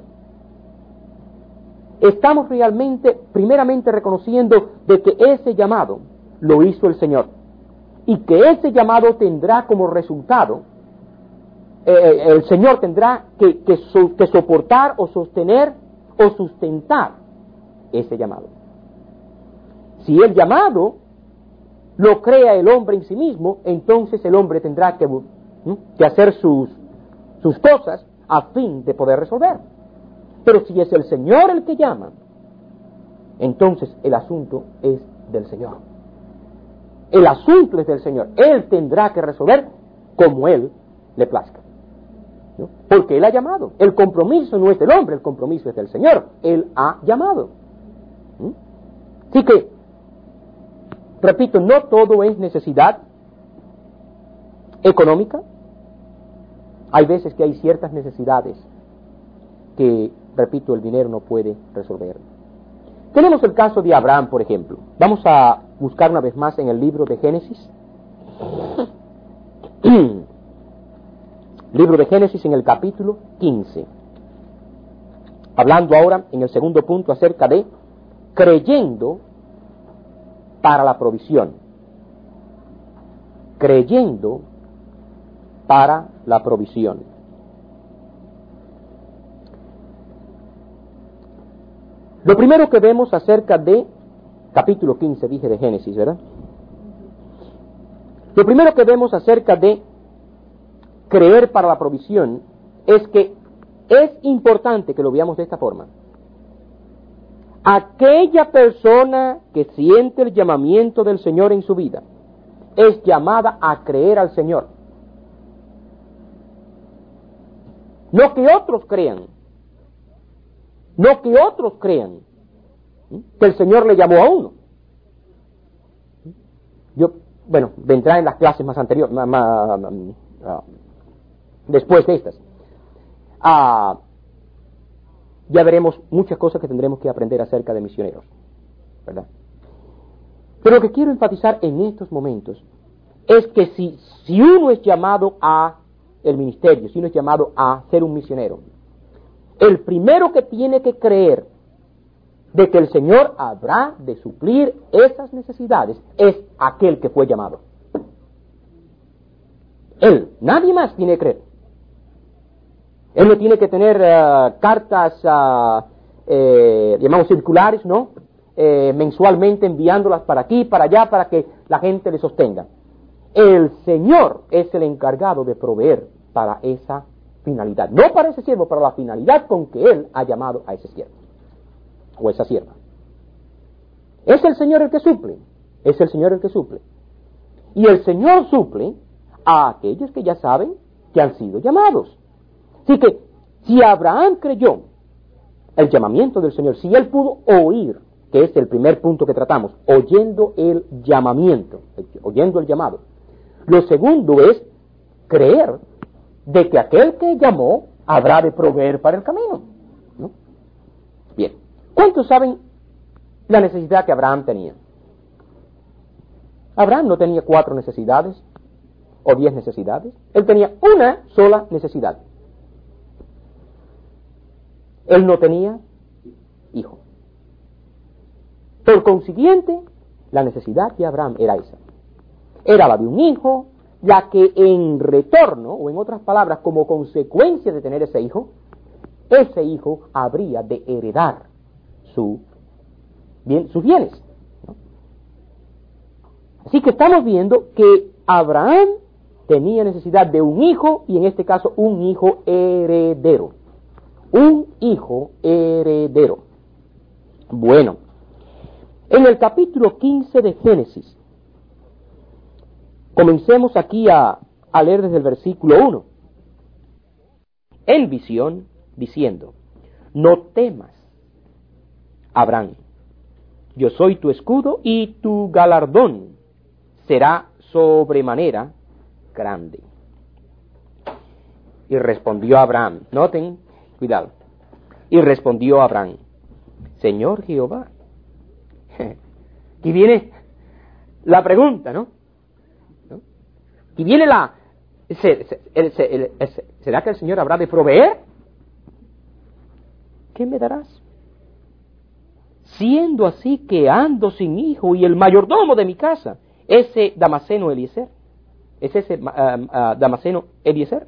estamos realmente, primeramente reconociendo de que ese llamado lo hizo el Señor y que ese llamado tendrá como resultado, eh, el Señor tendrá que, que, so, que soportar o sostener o sustentar ese llamado. Si el llamado lo crea el hombre en sí mismo, entonces el hombre tendrá que, ¿no? que hacer sus, sus cosas a fin de poder resolver. Pero si es el Señor el que llama, entonces el asunto es del Señor. El asunto es del Señor. Él tendrá que resolver como Él le plazca, ¿no? Porque Él ha llamado. El compromiso no es del hombre, el compromiso es del Señor. Él ha llamado. ¿Mm? Así que, repito, no todo es necesidad económica. Hay veces que hay ciertas necesidades que, repito, el dinero no puede resolver. Tenemos el caso de Abraham, por ejemplo. Vamos a buscar una vez más en el libro de Génesis. Libro de Génesis en el capítulo quince. Hablando ahora en el segundo punto acerca de creyendo para la provisión. Creyendo para la provisión. Lo primero que vemos acerca de, capítulo quince dije de Génesis, ¿verdad? Lo primero que vemos acerca de creer para la provisión es que es importante que lo veamos de esta forma. Aquella persona que siente el llamamiento del Señor en su vida es llamada a creer al Señor. No que otros crean. No que otros crean que el Señor le llamó a uno. Yo, bueno, vendrá en las clases más anteriores, más, más, uh, después de estas. Uh, ya veremos muchas cosas que tendremos que aprender acerca de misioneros, ¿verdad? Pero lo que quiero enfatizar en estos momentos es que si, si uno es llamado a el ministerio, si uno es llamado a ser un misionero, el primero que tiene que creer de que el Señor habrá de suplir esas necesidades es aquel que fue llamado. Él, nadie más tiene que creer. Él no tiene que tener uh, cartas, uh, eh, llamamos circulares, ¿no? Eh, mensualmente enviándolas para aquí, para allá, para que la gente le sostenga. El Señor es el encargado de proveer para esa finalidad. No para ese siervo, para la finalidad con que Él ha llamado a ese siervo o esa sierva. Es el Señor el que suple. Es el Señor el que suple. Y el Señor suple a aquellos que ya saben que han sido llamados. Así que, si Abraham creyó el llamamiento del Señor, si él pudo oír, que es el primer punto que tratamos, oyendo el llamamiento, oyendo el llamado. Lo segundo es creer de que aquel que llamó habrá de proveer para el camino, ¿no? Bien, ¿cuántos saben la necesidad que Abraham tenía. Abraham no tenía cuatro necesidades o diez necesidades. Él tenía una sola necesidad. Él no tenía hijo. Por consiguiente, la necesidad de Abraham era esa. Era la de un hijo, ya que en retorno, o en otras palabras, como consecuencia de tener ese hijo, ese hijo habría de heredar su, bien, sus bienes, ¿no? Así que estamos viendo que Abraham tenía necesidad de un hijo, y en este caso un hijo heredero. Un hijo heredero. Bueno, en el capítulo quince de Génesis, comencemos aquí a, a leer desde el versículo uno. En visión, diciendo: no temas, Abraham, yo soy tu escudo y tu galardón será sobremanera grande. Y respondió Abraham, noten, cuidado, y respondió Abraham: Señor Jehová. Aquí viene la pregunta, ¿no? ¿No? Aquí viene la... ¿se, se, el, se, el, el, ¿Será que el Señor habrá de proveer? ¿Qué me darás? Siendo así que ando sin hijo y el mayordomo de mi casa, ese Damaseno Eliezer, ¿es ese uh, uh, Damaseno Eliezer?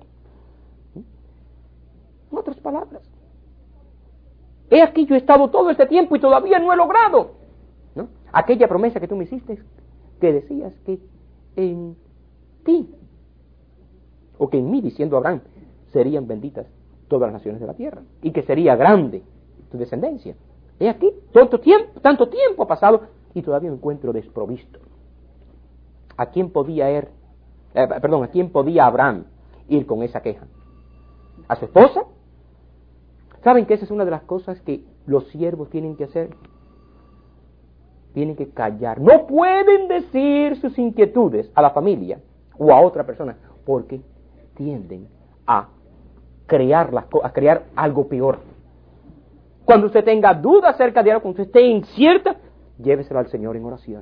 En otras palabras, he aquí yo he estado todo este tiempo y todavía no he logrado, ¿no?, aquella promesa que tú me hiciste, que decías que en ti, o que en mí, diciendo Abraham, serían benditas todas las naciones de la tierra, y que sería grande tu descendencia. He aquí, tanto tiempo, tanto tiempo ha pasado, y todavía me encuentro desprovisto. ¿A quién podía ir, eh, perdón, a quién podía Abraham ir con esa queja? ¿A su esposa? ¿Saben que esa es una de las cosas que los siervos tienen que hacer? Tienen que callar. No pueden decir sus inquietudes a la familia o a otra persona, porque tienden a crear, las, a crear algo peor. Cuando usted tenga duda acerca de algo, cuando usted esté incierta, lléveselo al Señor en oración.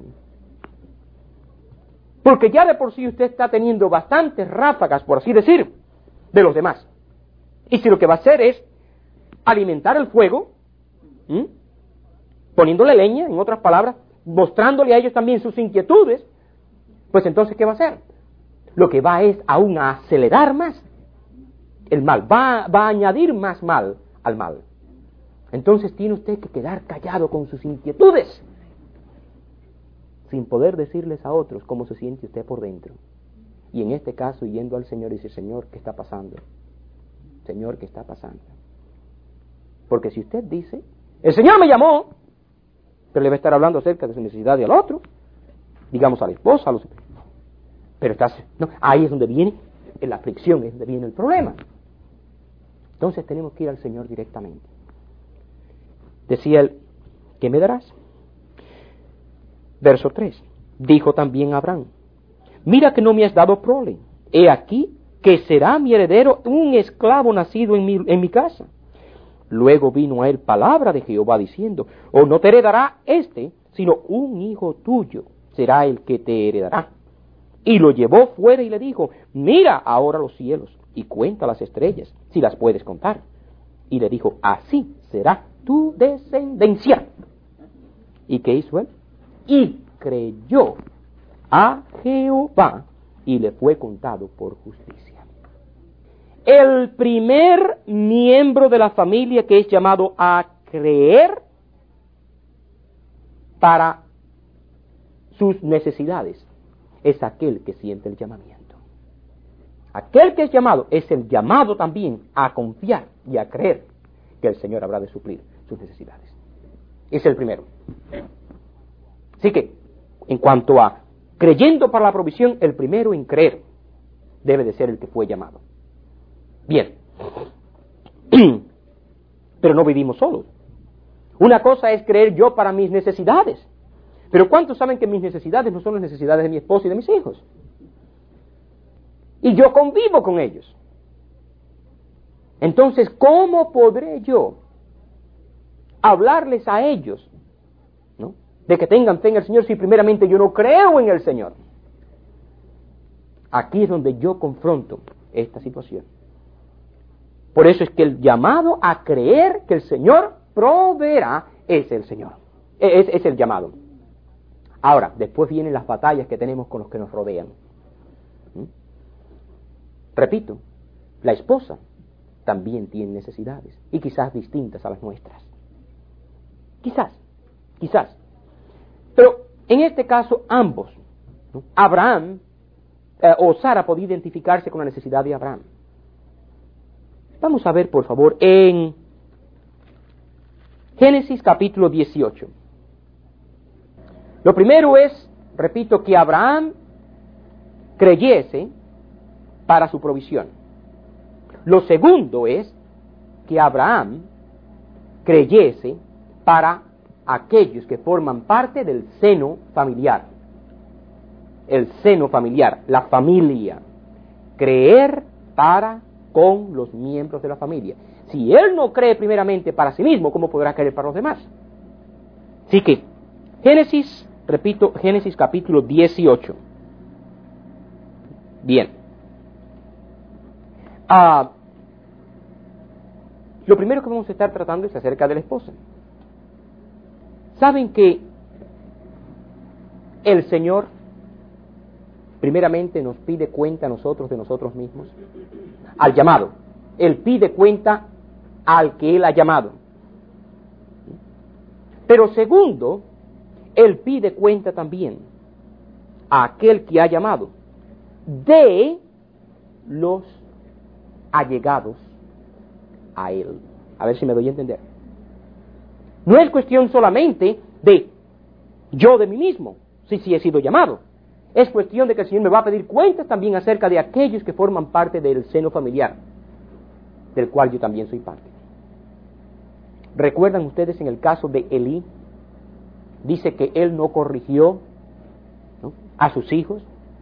Porque ya de por sí usted está teniendo bastantes ráfagas, por así decir, de los demás. Y si lo que va a hacer es alimentar el fuego, ¿m? poniéndole leña, en otras palabras, mostrándole a ellos también sus inquietudes, pues entonces, ¿qué va a hacer? Lo que va es aún a acelerar más el mal, va, va a añadir más mal al mal. Entonces tiene usted que quedar callado con sus inquietudes, sin poder decirles a otros cómo se siente usted por dentro. Y en este caso, yendo al Señor y dice: Señor, ¿qué está pasando? Señor, ¿qué está pasando? Porque si usted dice: el Señor me llamó, pero le va a estar hablando acerca de su necesidad y al otro, digamos a la esposa, a los... pero estás, no, ahí es donde viene la aflicción, es donde viene el problema. Entonces tenemos que ir al Señor directamente. Decía él: ¿qué me darás? Verso tres. Dijo también Abraham: mira que no me has dado prole, he aquí que será mi heredero un esclavo nacido en mi, en mi casa. Luego vino a él palabra de Jehová diciendo: o no te heredará este, sino un hijo tuyo será el que te heredará. Y lo llevó fuera y le dijo: mira ahora los cielos y cuenta las estrellas, si las puedes contar. Y le dijo: así será tu descendencia. ¿Y qué hizo él? Y creyó a Jehová y le fue contado por justicia. El primer miembro de la familia que es llamado a creer para sus necesidades es aquel que siente el llamamiento. Aquel que es llamado es el llamado también a confiar y a creer que el Señor habrá de suplir sus necesidades. Es el primero. Así que, en cuanto a creyendo para la provisión, el primero en creer debe de ser el que fue llamado. Bien, pero no vivimos solos. Una cosa es creer yo para mis necesidades, pero ¿cuántos saben que mis necesidades no son las necesidades de mi esposo y de mis hijos? Y yo convivo con ellos. Entonces, ¿cómo podré yo hablarles a ellos, ¿no?, de que tengan fe en el Señor si primeramente yo no creo en el Señor? Aquí es donde yo confronto esta situación. Por eso es que el llamado a creer que el Señor proveerá es el Señor. Es, es el llamado. Ahora, después vienen las batallas que tenemos con los que nos rodean. ¿Mm? Repito, la esposa también tiene necesidades, y quizás distintas a las nuestras. Quizás, quizás. Pero en este caso ambos, ¿no? Abraham eh, o Sara podía identificarse con la necesidad de Abraham. Vamos a ver, por favor, en Génesis capítulo dieciocho. Lo primero es, repito, que Abraham creyese para su provisión. Lo segundo es que Abraham creyese para aquellos que forman parte del seno familiar. El seno familiar, la familia. Creer para con los miembros de la familia. Si él no cree primeramente para sí mismo, ¿cómo podrá creer para los demás? Así que, Génesis, repito, Génesis capítulo dieciocho. Bien. Ah, lo primero que vamos a estar tratando es acerca de la esposa. ¿Saben que el Señor primeramente nos pide cuenta a nosotros de nosotros mismos? Al llamado. Él pide cuenta al que Él ha llamado. Pero segundo, Él pide cuenta también a aquel que ha llamado de los allegados a Él. A ver si me doy a entender. No es cuestión solamente de yo de mí mismo, si sí he sido llamado. Es cuestión de que el Señor me va a pedir cuentas también acerca de aquellos que forman parte del seno familiar, del cual yo también soy parte. ¿Recuerdan ustedes en el caso de Elí? Dice que él no corrigió, ¿no?, a sus hijos.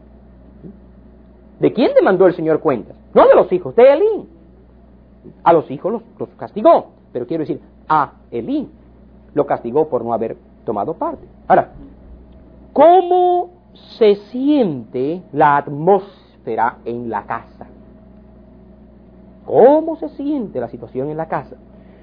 ¿De quién demandó el Señor cuentas? No de los hijos, de Elí. A los hijos los, los castigó, pero quiero decir, a Elí lo castigó por no haber tomado parte. Ahora, ¿cómo se siente la atmósfera en la casa? ¿Cómo se siente la situación en la casa?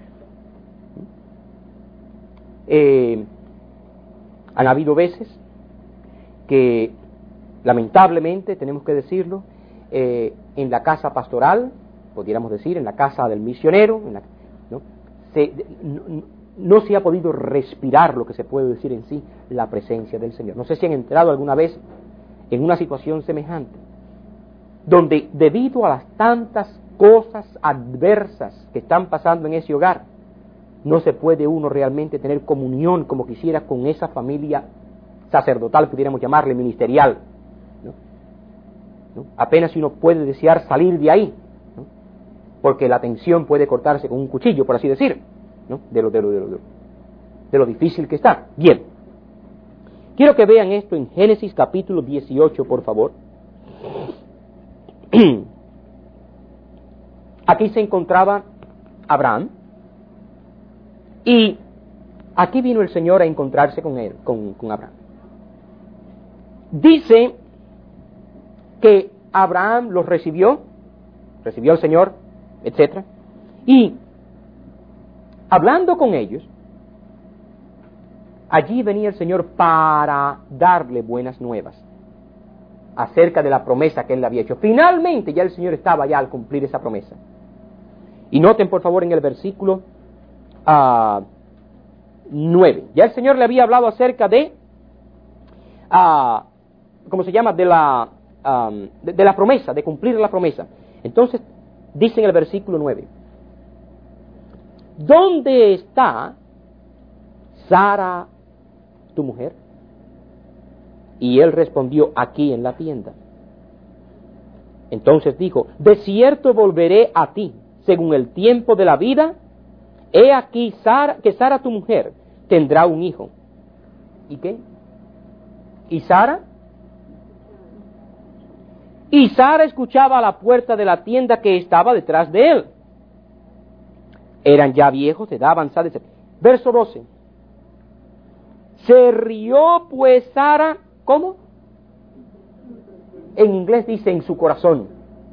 Eh, han habido veces que, lamentablemente, tenemos que decirlo, eh, en la casa pastoral, pudiéramos decir, en la casa del misionero, en la, ¿no? Se, no, no se ha podido respirar lo que se puede decir en sí, la presencia del Señor. No sé si han entrado alguna vez en una situación semejante, donde debido a las tantas cosas adversas que están pasando en ese hogar, no se puede uno realmente tener comunión como quisiera con esa familia sacerdotal, pudiéramos llamarle ministerial, ¿no? ¿No? Apenas uno puede desear salir de ahí, ¿no?, porque la tensión puede cortarse con un cuchillo, por así decir, ¿no?, de lo, de lo, de lo, de lo difícil que está. Bien, quiero que vean esto en Génesis capítulo dieciocho, por favor. Aquí se encontraba Abraham, y aquí vino el Señor a encontrarse con él, con, con Abraham. Dice que Abraham los recibió, recibió al Señor, etcétera, y hablando con ellos, allí venía el Señor para darle buenas nuevas acerca de la promesa que él le había hecho. Finalmente ya el Señor estaba ya al cumplir esa promesa. Y noten por favor en el versículo uh, nueve. Ya el Señor le había hablado acerca de, uh, ¿cómo se llama? De la, um, de, de la promesa, de cumplir la promesa. Entonces dice en el versículo nueve: ¿dónde está Sara, tu mujer? Y él respondió: aquí en la tienda. Entonces dijo: de cierto volveré a ti, según el tiempo de la vida. He aquí Sara, que Sara tu mujer tendrá un hijo. ¿Y qué? ¿Y Sara? Y Sara escuchaba a la puerta de la tienda que estaba detrás de él. Eran ya viejos, de edad avanzada. Verso doce. Se rió pues Sara, ¿cómo? En inglés dice en su corazón.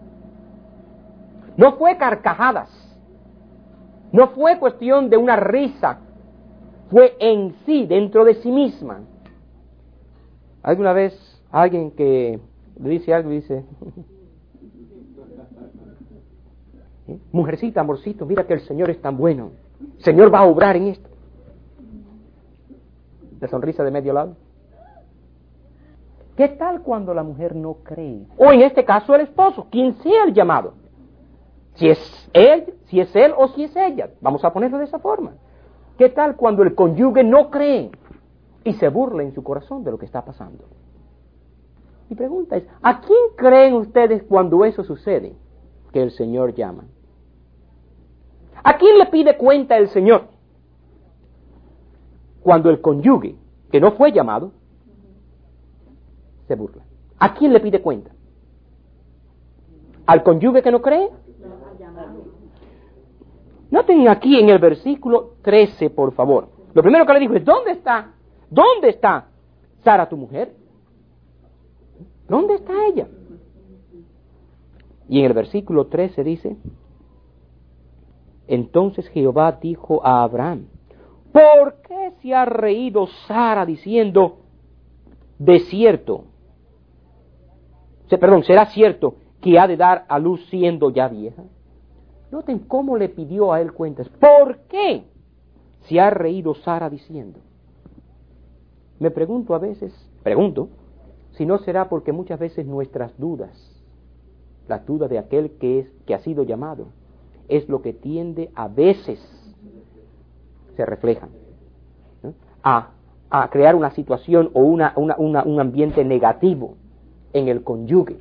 No fue carcajadas. No fue cuestión de una risa. Fue en sí, dentro de sí misma. ¿Alguna vez alguien que le dice algo y dice, mujercita, amorcito, mira que el Señor es tan bueno, el Señor va a obrar en esto? La sonrisa de medio lado. ¿Qué tal cuando la mujer no cree? O en este caso el esposo, quien sea el llamado. Si es él, si es él o si es ella. Vamos a ponerlo de esa forma. ¿Qué tal cuando el cónyuge no cree y se burla en su corazón de lo que está pasando? Mi pregunta es, ¿a quién creen ustedes cuando eso sucede? Que el Señor llama. ¿A quién le pide cuenta el Señor? Cuando el cónyuge, que no fue llamado, se burla. ¿A quién le pide cuenta? ¿Al cónyuge que no cree? Noten aquí en el versículo trece, por favor. Lo primero que le dijo es, ¿dónde está? ¿Dónde está Sara, tu mujer? ¿Dónde está ella? Y en el versículo trece dice, entonces Jehová dijo a Abraham, ¿por qué se ha reído Sara diciendo, de cierto, perdón, será cierto que ha de dar a luz siendo ya vieja? Noten cómo le pidió a él cuentas. ¿Por qué se ha reído Sara diciendo? Me pregunto a veces, pregunto, si no será porque muchas veces nuestras dudas, las dudas de aquel que es, que ha sido llamado, es lo que tiende a veces, se reflejan, ¿no? a, a crear una situación o una, una, una, un ambiente negativo en el cónyuge.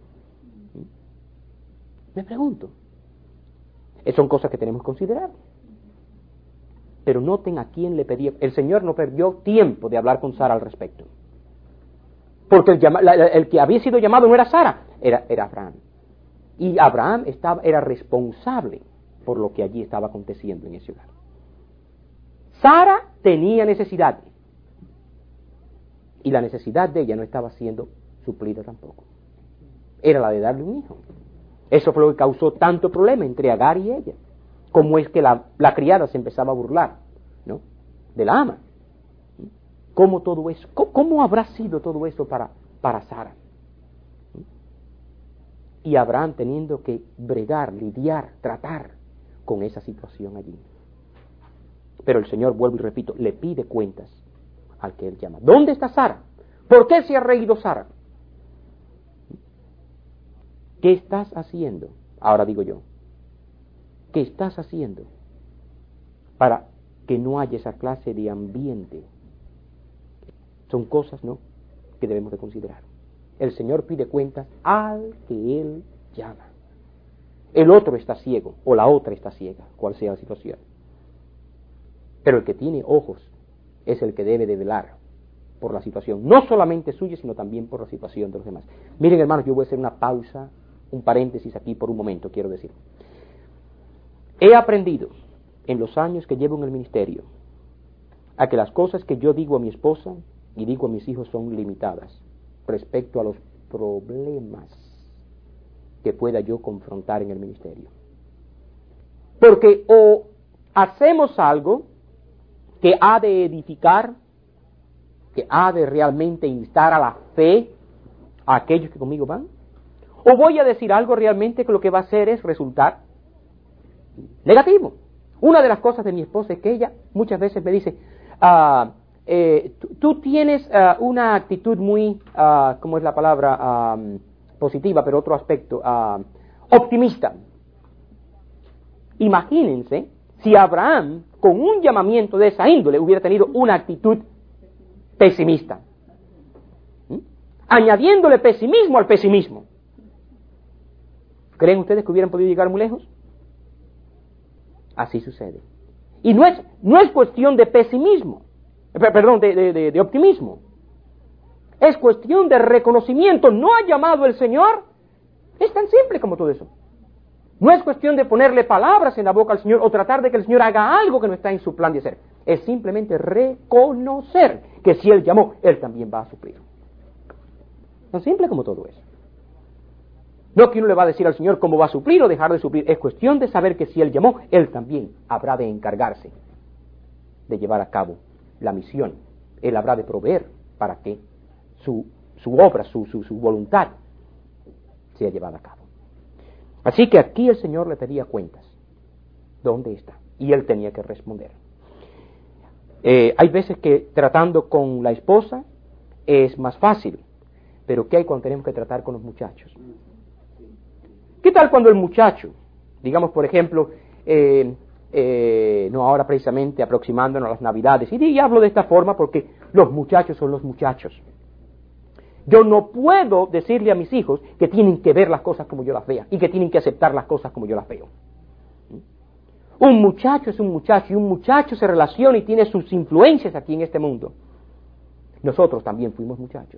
Me pregunto. Son cosas que tenemos que considerar. Pero noten a quién le pedía. El Señor no perdió tiempo de hablar con Sara al respecto. Porque el, llama, la, el que había sido llamado no era Sara, era, era Abraham. Y Abraham estaba, era responsable por lo que allí estaba aconteciendo en ese hogar. Sara tenía necesidad. Y la necesidad de ella no estaba siendo suplida tampoco. Era la de darle un hijo. Eso fue lo que causó tanto problema entre Agar y ella. Como es que la, la criada se empezaba a burlar, ¿no?, de la ama. ¿Cómo todo eso? ¿Cómo, cómo habrá sido todo eso para, para Sara? Y Abraham teniendo que bregar, lidiar, tratar con esa situación allí. Pero el Señor, vuelvo y repito, le pide cuentas al que él llama. ¿Dónde está Sara? ¿Por qué se ha reído Sara? ¿Qué estás haciendo? Ahora digo yo, ¿qué estás haciendo para que no haya esa clase de ambiente? Son cosas, ¿no?, que debemos de considerar. El Señor pide cuentas al que Él llama. El otro está ciego, o la otra está ciega, cual sea la situación. Pero el que tiene ojos es el que debe de velar por la situación, no solamente suya, sino también por la situación de los demás. Miren, hermanos, yo voy a hacer una pausa, un paréntesis aquí por un momento, quiero decir. He aprendido en los años que llevo en el ministerio a que las cosas que yo digo a mi esposa y digo a mis hijos son limitadas respecto a los problemas que pueda yo confrontar en el ministerio. Porque o hacemos algo que ha de edificar, que ha de realmente instar a la fe a aquellos que conmigo van, o voy a decir algo realmente que lo que va a hacer es resultar negativo. Una de las cosas de mi esposa es que ella muchas veces me dice, ah, eh, tú, tú tienes uh, una actitud muy, uh, ¿cómo es la palabra? Uh, positiva, pero otro aspecto, uh, optimista. Imagínense si Abraham, con un llamamiento de esa índole, hubiera tenido una actitud pesimista. ¿Mm? Añadiéndole pesimismo al pesimismo. ¿Creen ustedes que hubieran podido llegar muy lejos? Así sucede. Y no es, no es cuestión de pesimismo, perdón, de, de, de, de optimismo. Es cuestión de reconocimiento. ¿No ha llamado el Señor? Es tan simple como todo eso. No es cuestión de ponerle palabras en la boca al Señor o tratar de que el Señor haga algo que no está en su plan de hacer. es simplemente reconocer que si Él llamó, Él también va a suplir. Tan simple como todo eso. No que uno le va a decir al Señor cómo va a suplir o dejar de suplir. Es cuestión de saber que si Él llamó, Él también habrá de encargarse de llevar a cabo la misión. Él habrá de proveer para que su, su obra, su, su, su voluntad sea llevada a cabo. Así que aquí el Señor le pedía cuentas. ¿Dónde está? Y Él tenía que responder. Eh, hay veces que tratando con la esposa es más fácil, pero ¿qué hay cuando tenemos que tratar con los muchachos? ¿Qué tal cuando el muchacho, digamos por ejemplo, eh, eh, no ahora precisamente aproximándonos a las Navidades, y, y hablo de esta forma porque los muchachos son los muchachos. Yo no puedo decirle a mis hijos que tienen que ver las cosas como yo las vea y que tienen que aceptar las cosas como yo las veo. Un muchacho es un muchacho y un muchacho se relaciona y tiene sus influencias aquí en este mundo. Nosotros también fuimos muchachos.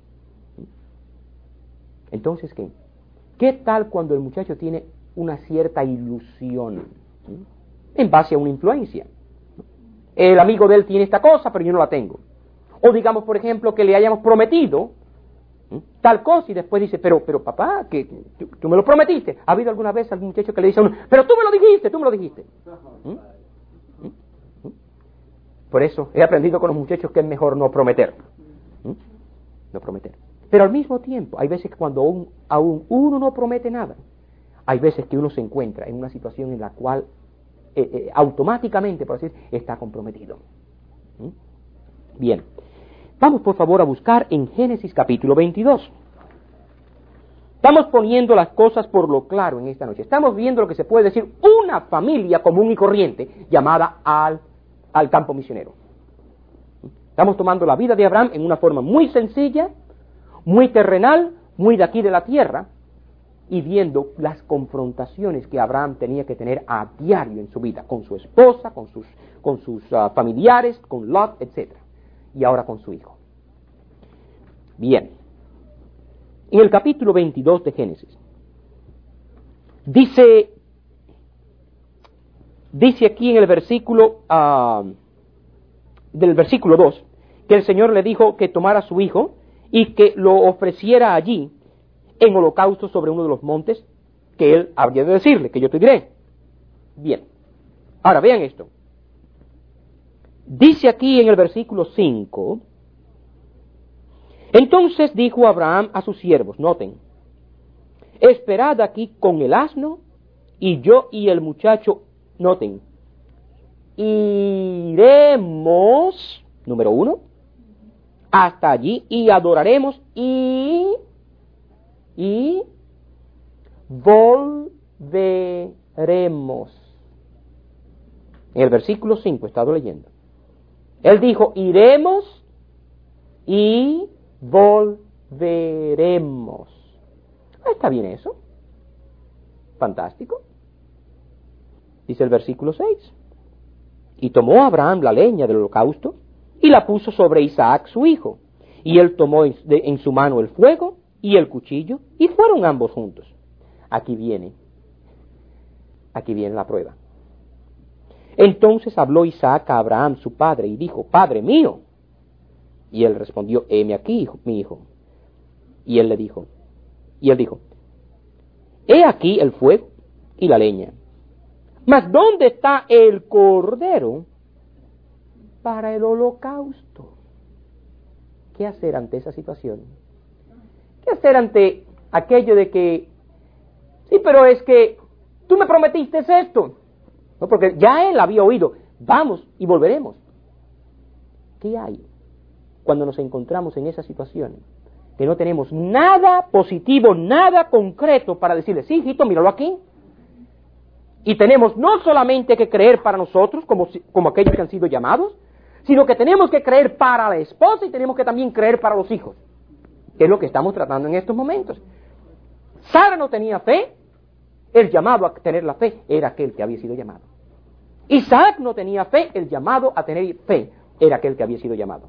Entonces, ¿qué? ¿Qué tal cuando el muchacho tiene una cierta ilusión en base a una influencia? El amigo de él tiene esta cosa, pero yo no la tengo. O digamos, por ejemplo, que le hayamos prometido tal cosa y después dice, pero pero papá, que tú, tú me lo prometiste. ¿Ha habido alguna vez algún muchacho que le dice a uno, pero tú me lo dijiste, tú me lo dijiste? ¿Mm? ¿Mm? Por eso he aprendido con los muchachos que es mejor no prometer. ¿Mm? No prometer. Pero al mismo tiempo, hay veces que cuando aún, aún uno no promete nada, hay veces que uno se encuentra en una situación en la cual eh, eh, automáticamente, por decir, está comprometido. ¿Mm? Bien. Vamos por favor a buscar en Génesis capítulo veintidós. Estamos poniendo las cosas por lo claro en esta noche. Estamos viendo lo que se puede decir una familia común y corriente llamada al, al campo misionero. Estamos tomando la vida de Abraham en una forma muy sencilla, muy terrenal, muy de aquí de la tierra, y viendo las confrontaciones que Abraham tenía que tener a diario en su vida, con su esposa, con sus, con sus uh, familiares, con Lot, etcétera. Y ahora con su hijo. Bien. En el capítulo veintidós de Génesis, dice, dice aquí en el versículo, uh, del versículo dos, que el Señor le dijo que tomara a su hijo y que lo ofreciera allí en holocausto sobre uno de los montes que él habría de decirle, que yo te diré. Bien. Ahora vean esto. Dice aquí en el versículo cinco, entonces dijo Abraham a sus siervos, noten, esperad aquí con el asno, y yo y el muchacho, noten, iremos, número uno, hasta allí y adoraremos y, y volveremos. En el versículo cinco he estado leyendo. Él dijo, iremos y volveremos. Ah, ¿está bien eso? Fantástico. Dice el versículo seis. Y tomó Abraham la leña del holocausto y la puso sobre Isaac su hijo. Y él tomó en, de, en su mano el fuego y el cuchillo y fueron ambos juntos. Aquí viene, aquí viene la prueba. Entonces habló Isaac a Abraham su padre y dijo, Padre mío. Y él respondió, heme aquí, hijo, mi hijo. Y él le dijo, y él dijo, he aquí el fuego y la leña. Mas ¿dónde está el cordero para el holocausto? ¿Qué hacer ante esa situación? ¿Qué hacer ante aquello de que, sí, pero es que tú me prometiste esto? No, porque ya él había oído, vamos y volveremos. ¿Qué hay cuando nos encontramos en esa situación? Que no tenemos nada positivo, nada concreto para decirle, sí, hijito, míralo aquí. Y tenemos no solamente que creer para nosotros, como, como aquellos que han sido llamados, sino que tenemos que creer para la esposa y tenemos que también creer para los hijos, que es lo que estamos tratando en estos momentos. Sara no tenía fe, el llamado a tener la fe era aquel que había sido llamado. Isaac no tenía fe, el llamado a tener fe era aquel que había sido llamado.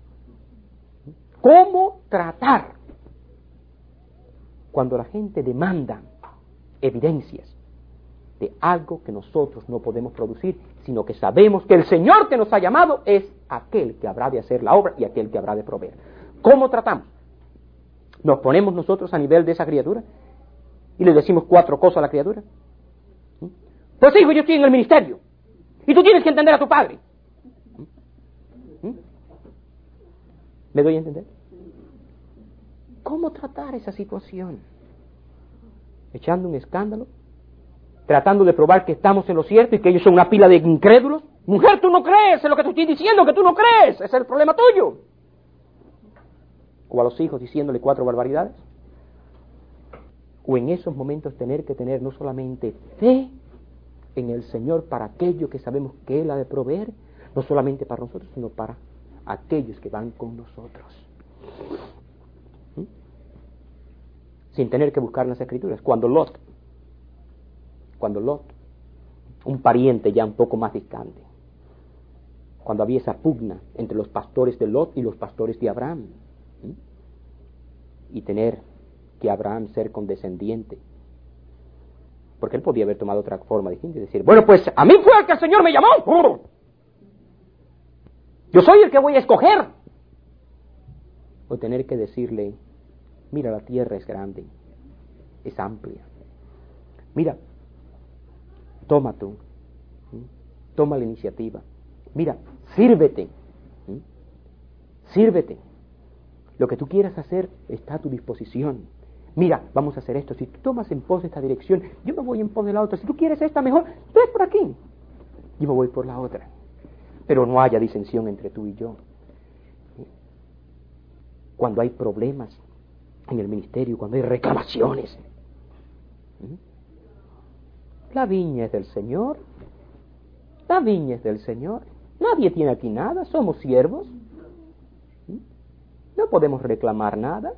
¿Cómo tratar cuando la gente demanda evidencias de algo que nosotros no podemos producir, sino que sabemos que el Señor que nos ha llamado es aquel que habrá de hacer la obra y aquel que habrá de proveer. ¿Cómo tratamos? ¿Nos ponemos nosotros a nivel de esa criatura y le decimos cuatro cosas a la criatura? ¿Mm? Pues hijo, yo estoy en el ministerio y tú tienes que entender a tu padre. ¿Mm? ¿Me doy a entender? ¿Cómo tratar esa situación? ¿Echando un escándalo? ¿Tratando de probar que estamos en lo cierto y que ellos son una pila de incrédulos? Mujer, tú no crees en lo que te estoy diciendo, que tú no crees, ese es el problema tuyo. O a los hijos diciéndole cuatro barbaridades. O en esos momentos tener que tener no solamente fe en el Señor para aquello que sabemos que Él ha de proveer, no solamente para nosotros, sino para aquellos que van con nosotros. ¿Mm? Sin tener que buscar en las Escrituras. Cuando Lot, cuando Lot, un pariente ya un poco más distante, cuando había esa pugna entre los pastores de Lot y los pastores de Abraham, ¿Mm? y tener que Abraham ser condescendiente, porque él podía haber tomado otra forma distinta y decir, bueno, pues a mí fue el que el Señor me llamó, yo soy el que voy a escoger. O tener que decirle, mira, la tierra es grande, es amplia, mira, toma tú, toma la iniciativa, mira, sírvete, sírvete, lo que tú quieras hacer está a tu disposición. Mira, vamos a hacer esto, si tú tomas en pos de esta dirección, yo me voy en pos de la otra, si tú quieres esta mejor, ves por aquí, yo me voy por la otra, pero no haya disensión entre tú y yo. Cuando hay problemas en el ministerio, cuando hay reclamaciones, la viña es del Señor, la viña es del Señor, nadie tiene aquí nada, somos siervos, no podemos reclamar nada.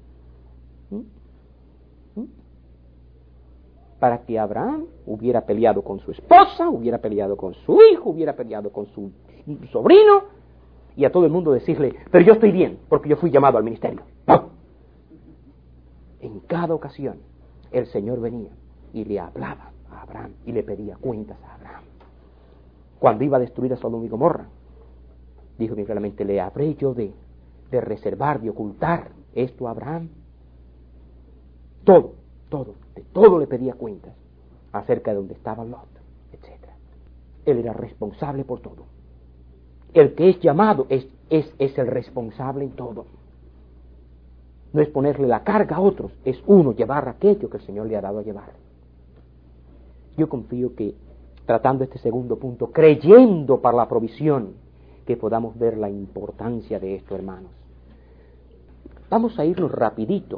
Para que Abraham hubiera peleado con su esposa, hubiera peleado con su hijo, hubiera peleado con su sobrino, y a todo el mundo decirle, pero yo estoy bien, porque yo fui llamado al ministerio. ¡Pum! En cada ocasión, el Señor venía y le hablaba a Abraham, y le pedía cuentas a Abraham. Cuando iba a destruir a Sodoma y Gomorra, dijo bien claramente, le habré yo de, de reservar, de ocultar esto a Abraham. Todo, todo, de todo le pedía cuentas acerca de dónde estaba Lot, etcétera. Él era responsable por todo. El que es llamado es, es, es el responsable en todo. No es ponerle la carga a otros, es uno llevar aquello que el Señor le ha dado a llevar. Yo confío que, tratando este segundo punto, creyendo para la provisión, que podamos ver la importancia de esto, hermanos. Vamos a irnos rapidito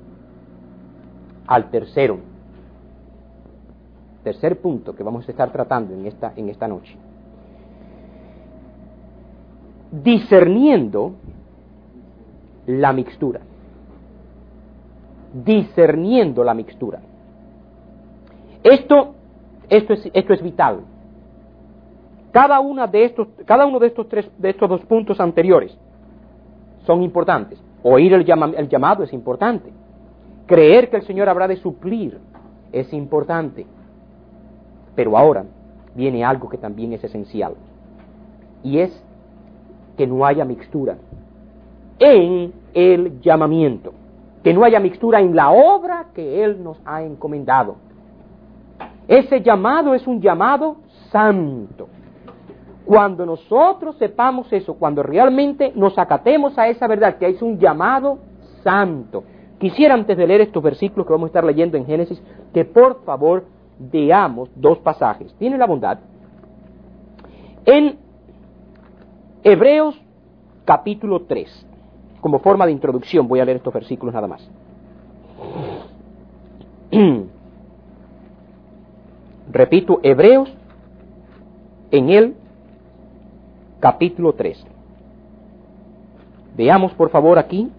al tercero, tercer punto que vamos a estar tratando en esta, en esta noche. Discerniendo la mixtura. Discerniendo la mixtura. Esto, esto es, esto es vital. Cada una de estos, cada uno de estos tres, de estos dos puntos anteriores son importantes. Oír el, llama, el llamado es importante. Creer que el Señor habrá de suplir es importante. Pero ahora viene algo que también es esencial. Y es que no haya mixtura en el llamamiento. Que no haya mixtura en la obra que Él nos ha encomendado. Ese llamado es un llamado santo. Cuando nosotros sepamos eso, cuando realmente nos acatemos a esa verdad, que es un llamado santo. Quisiera, antes de leer estos versículos que vamos a estar leyendo en Génesis, que por favor veamos dos pasajes. Tiene la bondad. En Hebreos capítulo tres, como forma de introducción, voy a leer estos versículos nada más. Repito, Hebreos en el capítulo tres. Veamos por favor aquí.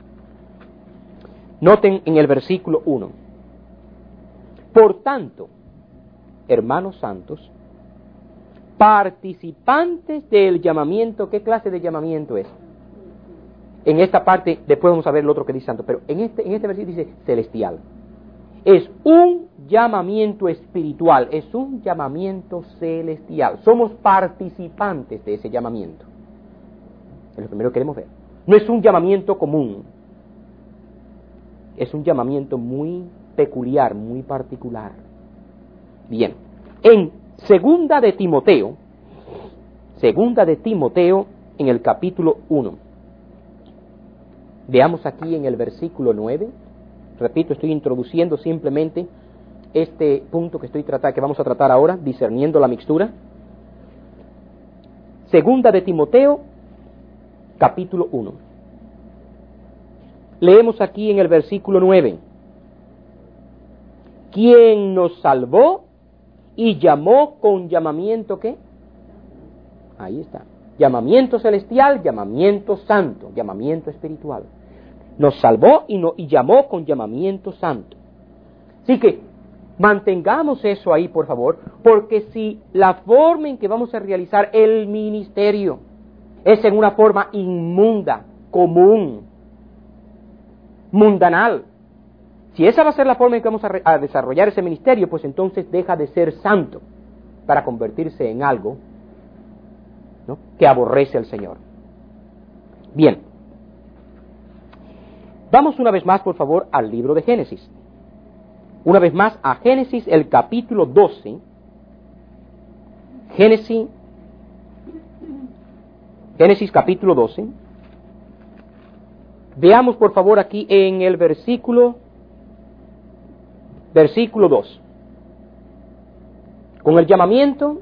Noten en el versículo uno. Por tanto, hermanos santos, participantes del llamamiento. ¿Qué clase de llamamiento es? En esta parte, después vamos a ver el otro que dice santo, pero en este, en este versículo dice celestial. Es un llamamiento espiritual, es un llamamiento celestial. Somos participantes de ese llamamiento. Es lo primero que queremos ver. No es un llamamiento común. Es un llamamiento muy peculiar, muy particular. Bien, en segunda de Timoteo, segunda de Timoteo, en el capítulo uno. Veamos aquí en el versículo nueve. Repito, estoy introduciendo simplemente este punto que estoy tratando, que vamos a tratar ahora, discerniendo la mixtura. Segunda de Timoteo, capítulo uno. Leemos aquí en el versículo nueve. Quien nos salvó y llamó con llamamiento, ¿qué? Ahí está. Llamamiento celestial, llamamiento santo, llamamiento espiritual. Nos salvó y, no, y llamó con llamamiento santo. Así que mantengamos eso ahí, por favor, porque si la forma en que vamos a realizar el ministerio es en una forma inmunda, común, mundanal, si esa va a ser la forma en que vamos a, re, a desarrollar ese ministerio, pues entonces deja de ser santo para convertirse en algo, ¿no?, que aborrece al Señor. Bien, vamos una vez más, por favor, al libro de Génesis. Una vez más a Génesis, el capítulo doce. Génesis, Génesis capítulo doce. Veamos, por favor, aquí en el versículo, versículo dos. Con el llamamiento,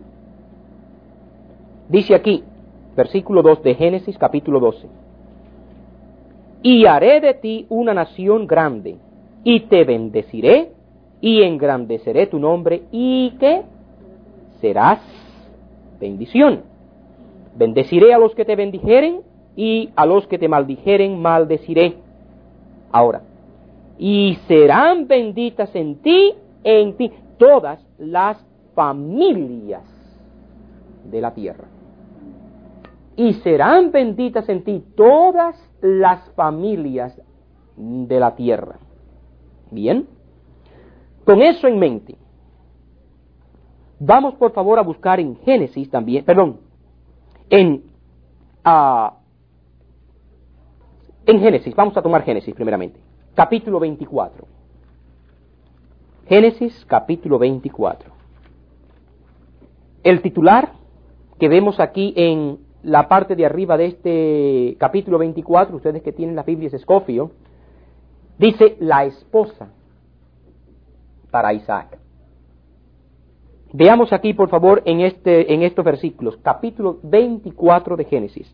dice aquí, versículo dos de Génesis capítulo doce. Y haré de ti una nación grande, y te bendeciré, y engrandeceré tu nombre, y que serás bendición. Bendeciré a los que te bendijeren, y a los que te maldijeren maldeciré. Ahora, y serán benditas en ti, en ti, todas las familias de la tierra. Y serán benditas en ti todas las familias de la tierra. Bien, con eso en mente, vamos por favor a buscar en Génesis también, perdón, en, uh, en Génesis, vamos a tomar Génesis primeramente, capítulo veinticuatro. Génesis capítulo veinticuatro. El titular que vemos aquí en la parte de arriba de este capítulo veinticuatro, ustedes que tienen las Biblias Escofio, dice la esposa para Isaac. Veamos aquí, por favor, en este, en estos versículos, capítulo veinticuatro de Génesis.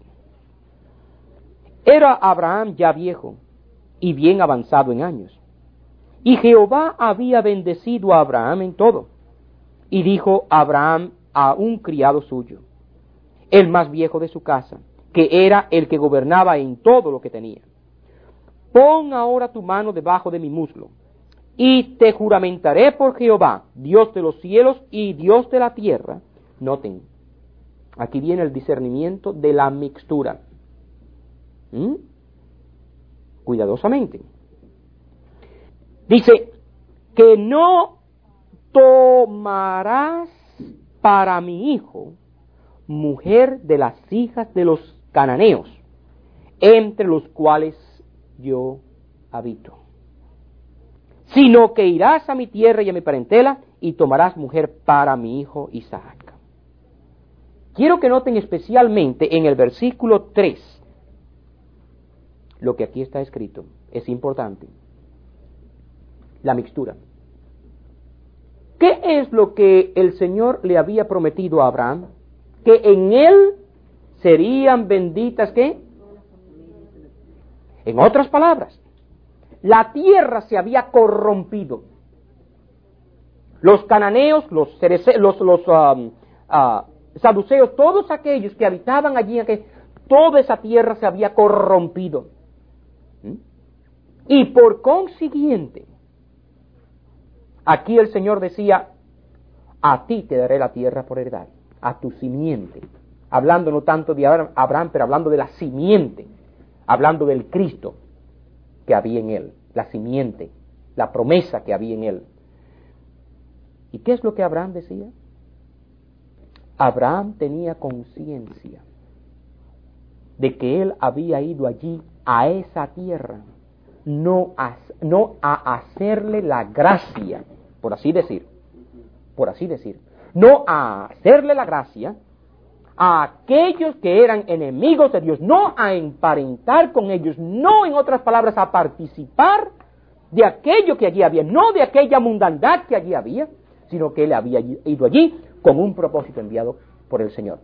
Era Abraham ya viejo y bien avanzado en años, y Jehová había bendecido a Abraham en todo. Y dijo Abraham a un criado suyo, el más viejo de su casa, que era el que gobernaba en todo lo que tenía: pon ahora tu mano debajo de mi muslo, y te juramentaré por Jehová, Dios de los cielos y Dios de la tierra. Noten, aquí viene el discernimiento de la mixtura. ¿Mm? Cuidadosamente. Dice que no tomarás para mi hijo mujer de las hijas de los cananeos, entre los cuales yo habito, sino que irás a mi tierra y a mi parentela y tomarás mujer para mi hijo Isaac. Quiero que noten especialmente en el versículo tres lo que aquí está escrito. Es importante. La mixtura. ¿Qué es lo que el Señor le había prometido a Abraham? Que en él serían benditas, ¿qué? En otras palabras, la tierra se había corrompido. Los cananeos, los, cerece, los, los uh, uh, saduceos, todos aquellos que habitaban allí, que toda esa tierra se había corrompido. ¿Mm? Y por consiguiente, aquí el Señor decía: a ti te daré la tierra por heredad, a tu simiente. Hablando no tanto de Abraham, pero hablando de la simiente, hablando del Cristo que había en él, la simiente, la promesa que había en él. ¿Y qué es lo que Abraham decía? Abraham tenía conciencia de que él había ido allí a esa tierra, no a, no a hacerle la gracia, por así decir, por así decir, no a hacerle la gracia a aquellos que eran enemigos de Dios, no a emparentar con ellos, no, en otras palabras, a participar de aquello que allí había, no de aquella mundanidad que allí había, sino que él había ido allí con un propósito enviado por el Señor.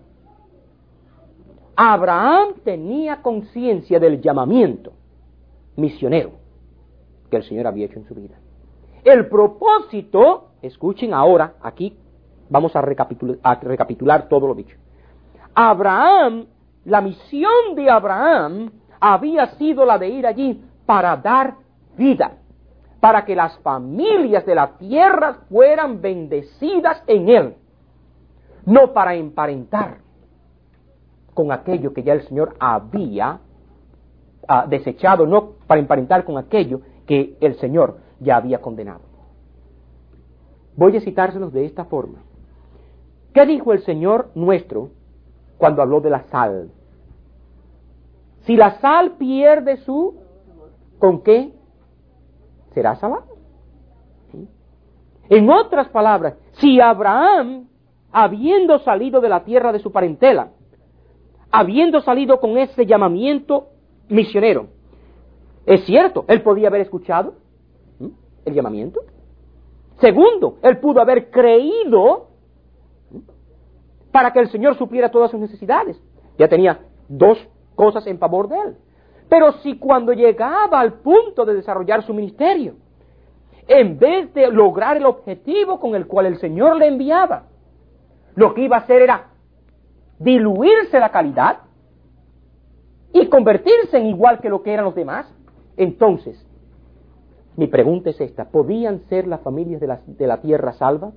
Abraham tenía conciencia del llamamiento misionero que el Señor había hecho en su vida. El propósito, escuchen ahora, aquí vamos a recapitular, a recapitular todo lo dicho. Abraham, la misión de Abraham había sido la de ir allí para dar vida, para que las familias de la tierra fueran bendecidas en él, no para emparentar con aquello que ya el Señor había uh, desechado, no para emparentar con aquello que el Señor ya había condenado. Voy a citárselos de esta forma. ¿Qué dijo el Señor nuestro cuando habló de la sal? Si la sal pierde su, ¿con qué será salada? ¿Sí? En otras palabras, si Abraham, habiendo salido de la tierra de su parentela, habiendo salido con ese llamamiento misionero, es cierto, él podía haber escuchado ¿sí? el llamamiento. Segundo, él pudo haber creído ¿sí? para que el Señor supliera todas sus necesidades. Ya tenía dos cosas en favor de él. Pero si cuando llegaba al punto de desarrollar su ministerio, en vez de lograr el objetivo con el cual el Señor le enviaba, lo que iba a hacer era diluirse la calidad y convertirse en igual que lo que eran los demás, entonces, mi pregunta es esta: ¿podían ser las familias de la, de la tierra salvas?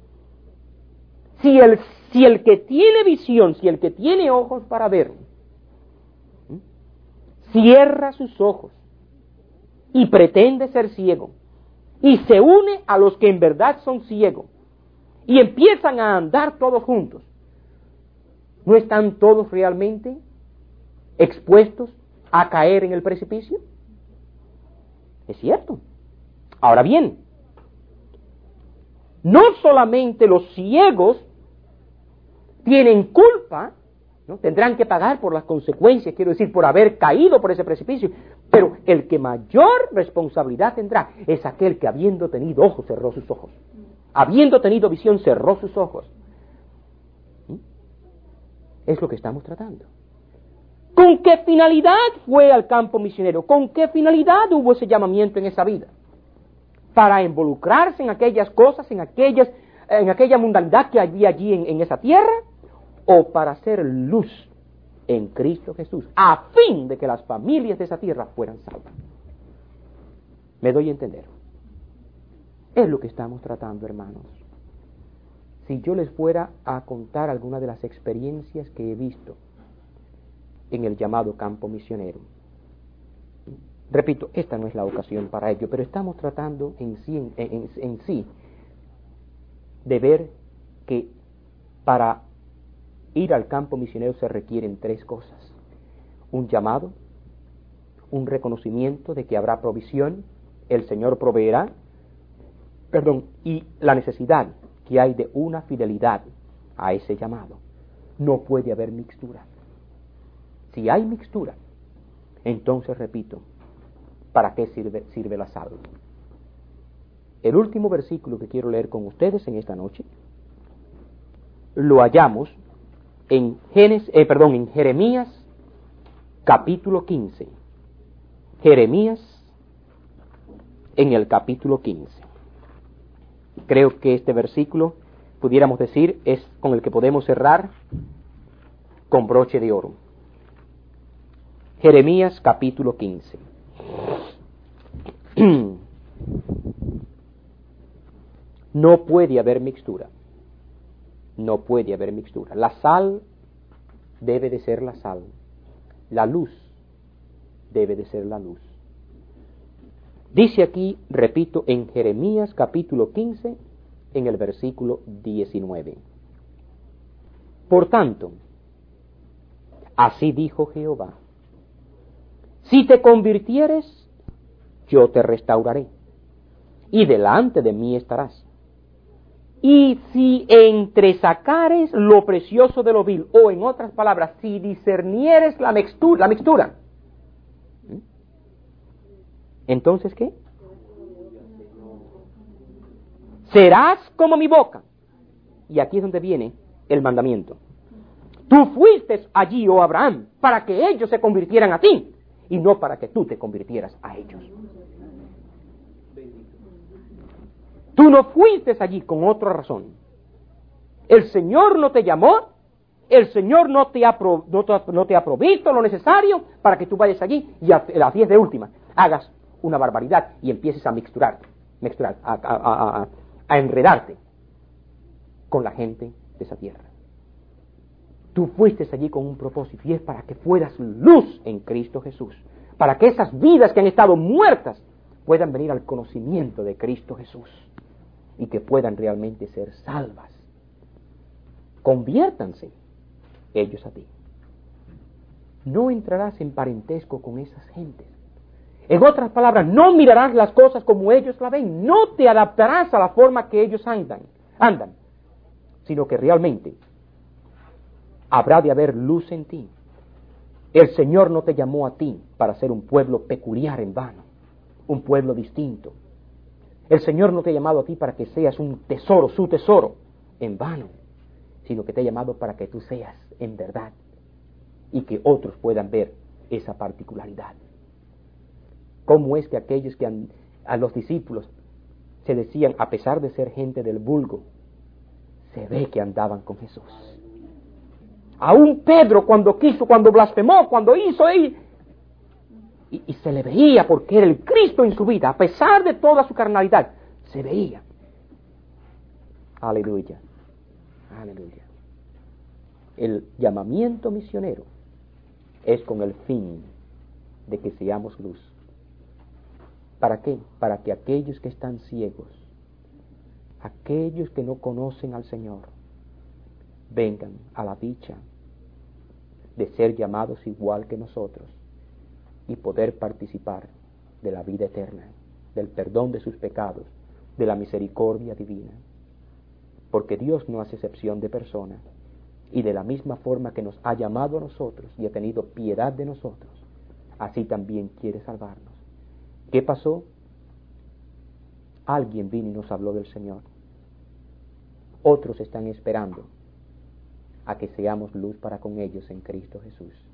Si el, si el que tiene visión, si el que tiene ojos para ver, ¿sí? cierra sus ojos y pretende ser ciego, y se une a los que en verdad son ciegos, y empiezan a andar todos juntos, ¿no están todos realmente expuestos a caer en el precipicio? Es cierto. Ahora bien, no solamente los ciegos tienen culpa, ¿no? Tendrán que pagar por las consecuencias, quiero decir, por haber caído por ese precipicio, pero el que mayor responsabilidad tendrá es aquel que, habiendo tenido ojos, cerró sus ojos. Habiendo tenido visión, cerró sus ojos. ¿Sí? Es lo que estamos tratando. ¿Con qué finalidad fue al campo misionero? ¿Con qué finalidad hubo ese llamamiento en esa vida? ¿Para involucrarse en aquellas cosas, en aquellas, en aquella mundanidad que había allí en, en esa tierra? ¿O para hacer luz en Cristo Jesús, a fin de que las familias de esa tierra fueran salvas? ¿Me doy a entender? Es lo que estamos tratando, hermanos. Si yo les fuera a contar algunas de las experiencias que he visto en el llamado campo misionero. Repito, esta no es la ocasión para ello, pero estamos tratando en sí, en, en, en sí de ver que para ir al campo misionero se requieren tres cosas: un llamado, un reconocimiento de que habrá provisión, el Señor proveerá, perdón, y la necesidad que hay de una fidelidad a ese llamado. No puede haber mixtura. Si hay mixtura, entonces, repito, ¿para qué sirve, sirve la sal? El último versículo que quiero leer con ustedes en esta noche lo hallamos en, Génesis, eh, perdón, en Jeremías capítulo quince. Jeremías en el capítulo quince. Creo que este versículo, pudiéramos decir, es con el que podemos cerrar con broche de oro. Jeremías capítulo quince. No puede haber mixtura. No puede haber mixtura. La sal debe de ser la sal. La luz debe de ser la luz. Dice aquí, repito, en Jeremías capítulo quince, en el versículo diecinueve. Por tanto, así dijo Jehová, si te convirtieres, yo te restauraré, y delante de mí estarás. Y si entresacares lo precioso de lo vil, o en otras palabras, si discernieres la mixtura, la mixtura, entonces ¿qué? Serás como mi boca. Y aquí es donde viene el mandamiento. Tú fuiste allí, oh Abraham, para que ellos se convirtieran a ti, y no para que tú te convirtieras a ellos. Tú no fuiste allí con otra razón. El Señor no te llamó, el Señor no te ha, pro, no te, no te ha provisto lo necesario para que tú vayas allí y a las diez de última hagas una barbaridad y empieces a mixturar, mixturar a, a, a, a enredarte con la gente de esa tierra. Tú fuiste allí con un propósito, y es para que fueras luz en Cristo Jesús, para que esas vidas que han estado muertas puedan venir al conocimiento de Cristo Jesús y que puedan realmente ser salvas. Conviértanse ellos a ti. No entrarás en parentesco con esas gentes. En otras palabras, no mirarás las cosas como ellos la ven, no te adaptarás a la forma que ellos andan, andan, sino que realmente habrá de haber luz en ti. El Señor no te llamó a ti para ser un pueblo peculiar en vano, un pueblo distinto. El Señor no te ha llamado a ti para que seas un tesoro, su tesoro, en vano, sino que te ha llamado para que tú seas en verdad y que otros puedan ver esa particularidad. ¿Cómo es que aquellos que han, a los discípulos se decían, a pesar de ser gente del vulgo, se ve que andaban con Jesús? Aún Pedro, cuando quiso, cuando blasfemó, cuando hizo él, y, y se le veía porque era el Cristo en su vida, a pesar de toda su carnalidad, se veía. Aleluya, aleluya. El llamamiento misionero es con el fin de que seamos luz. ¿Para qué? Para que aquellos que están ciegos, aquellos que no conocen al Señor, vengan a la dicha de ser llamados igual que nosotros y poder participar de la vida eterna, del perdón de sus pecados, de la misericordia divina. Porque Dios no hace excepción de personas, y de la misma forma que nos ha llamado a nosotros y ha tenido piedad de nosotros, así también quiere salvarnos. ¿Qué pasó? Alguien vino y nos habló del Señor. Otros están esperando a que seamos luz para con ellos en Cristo Jesús.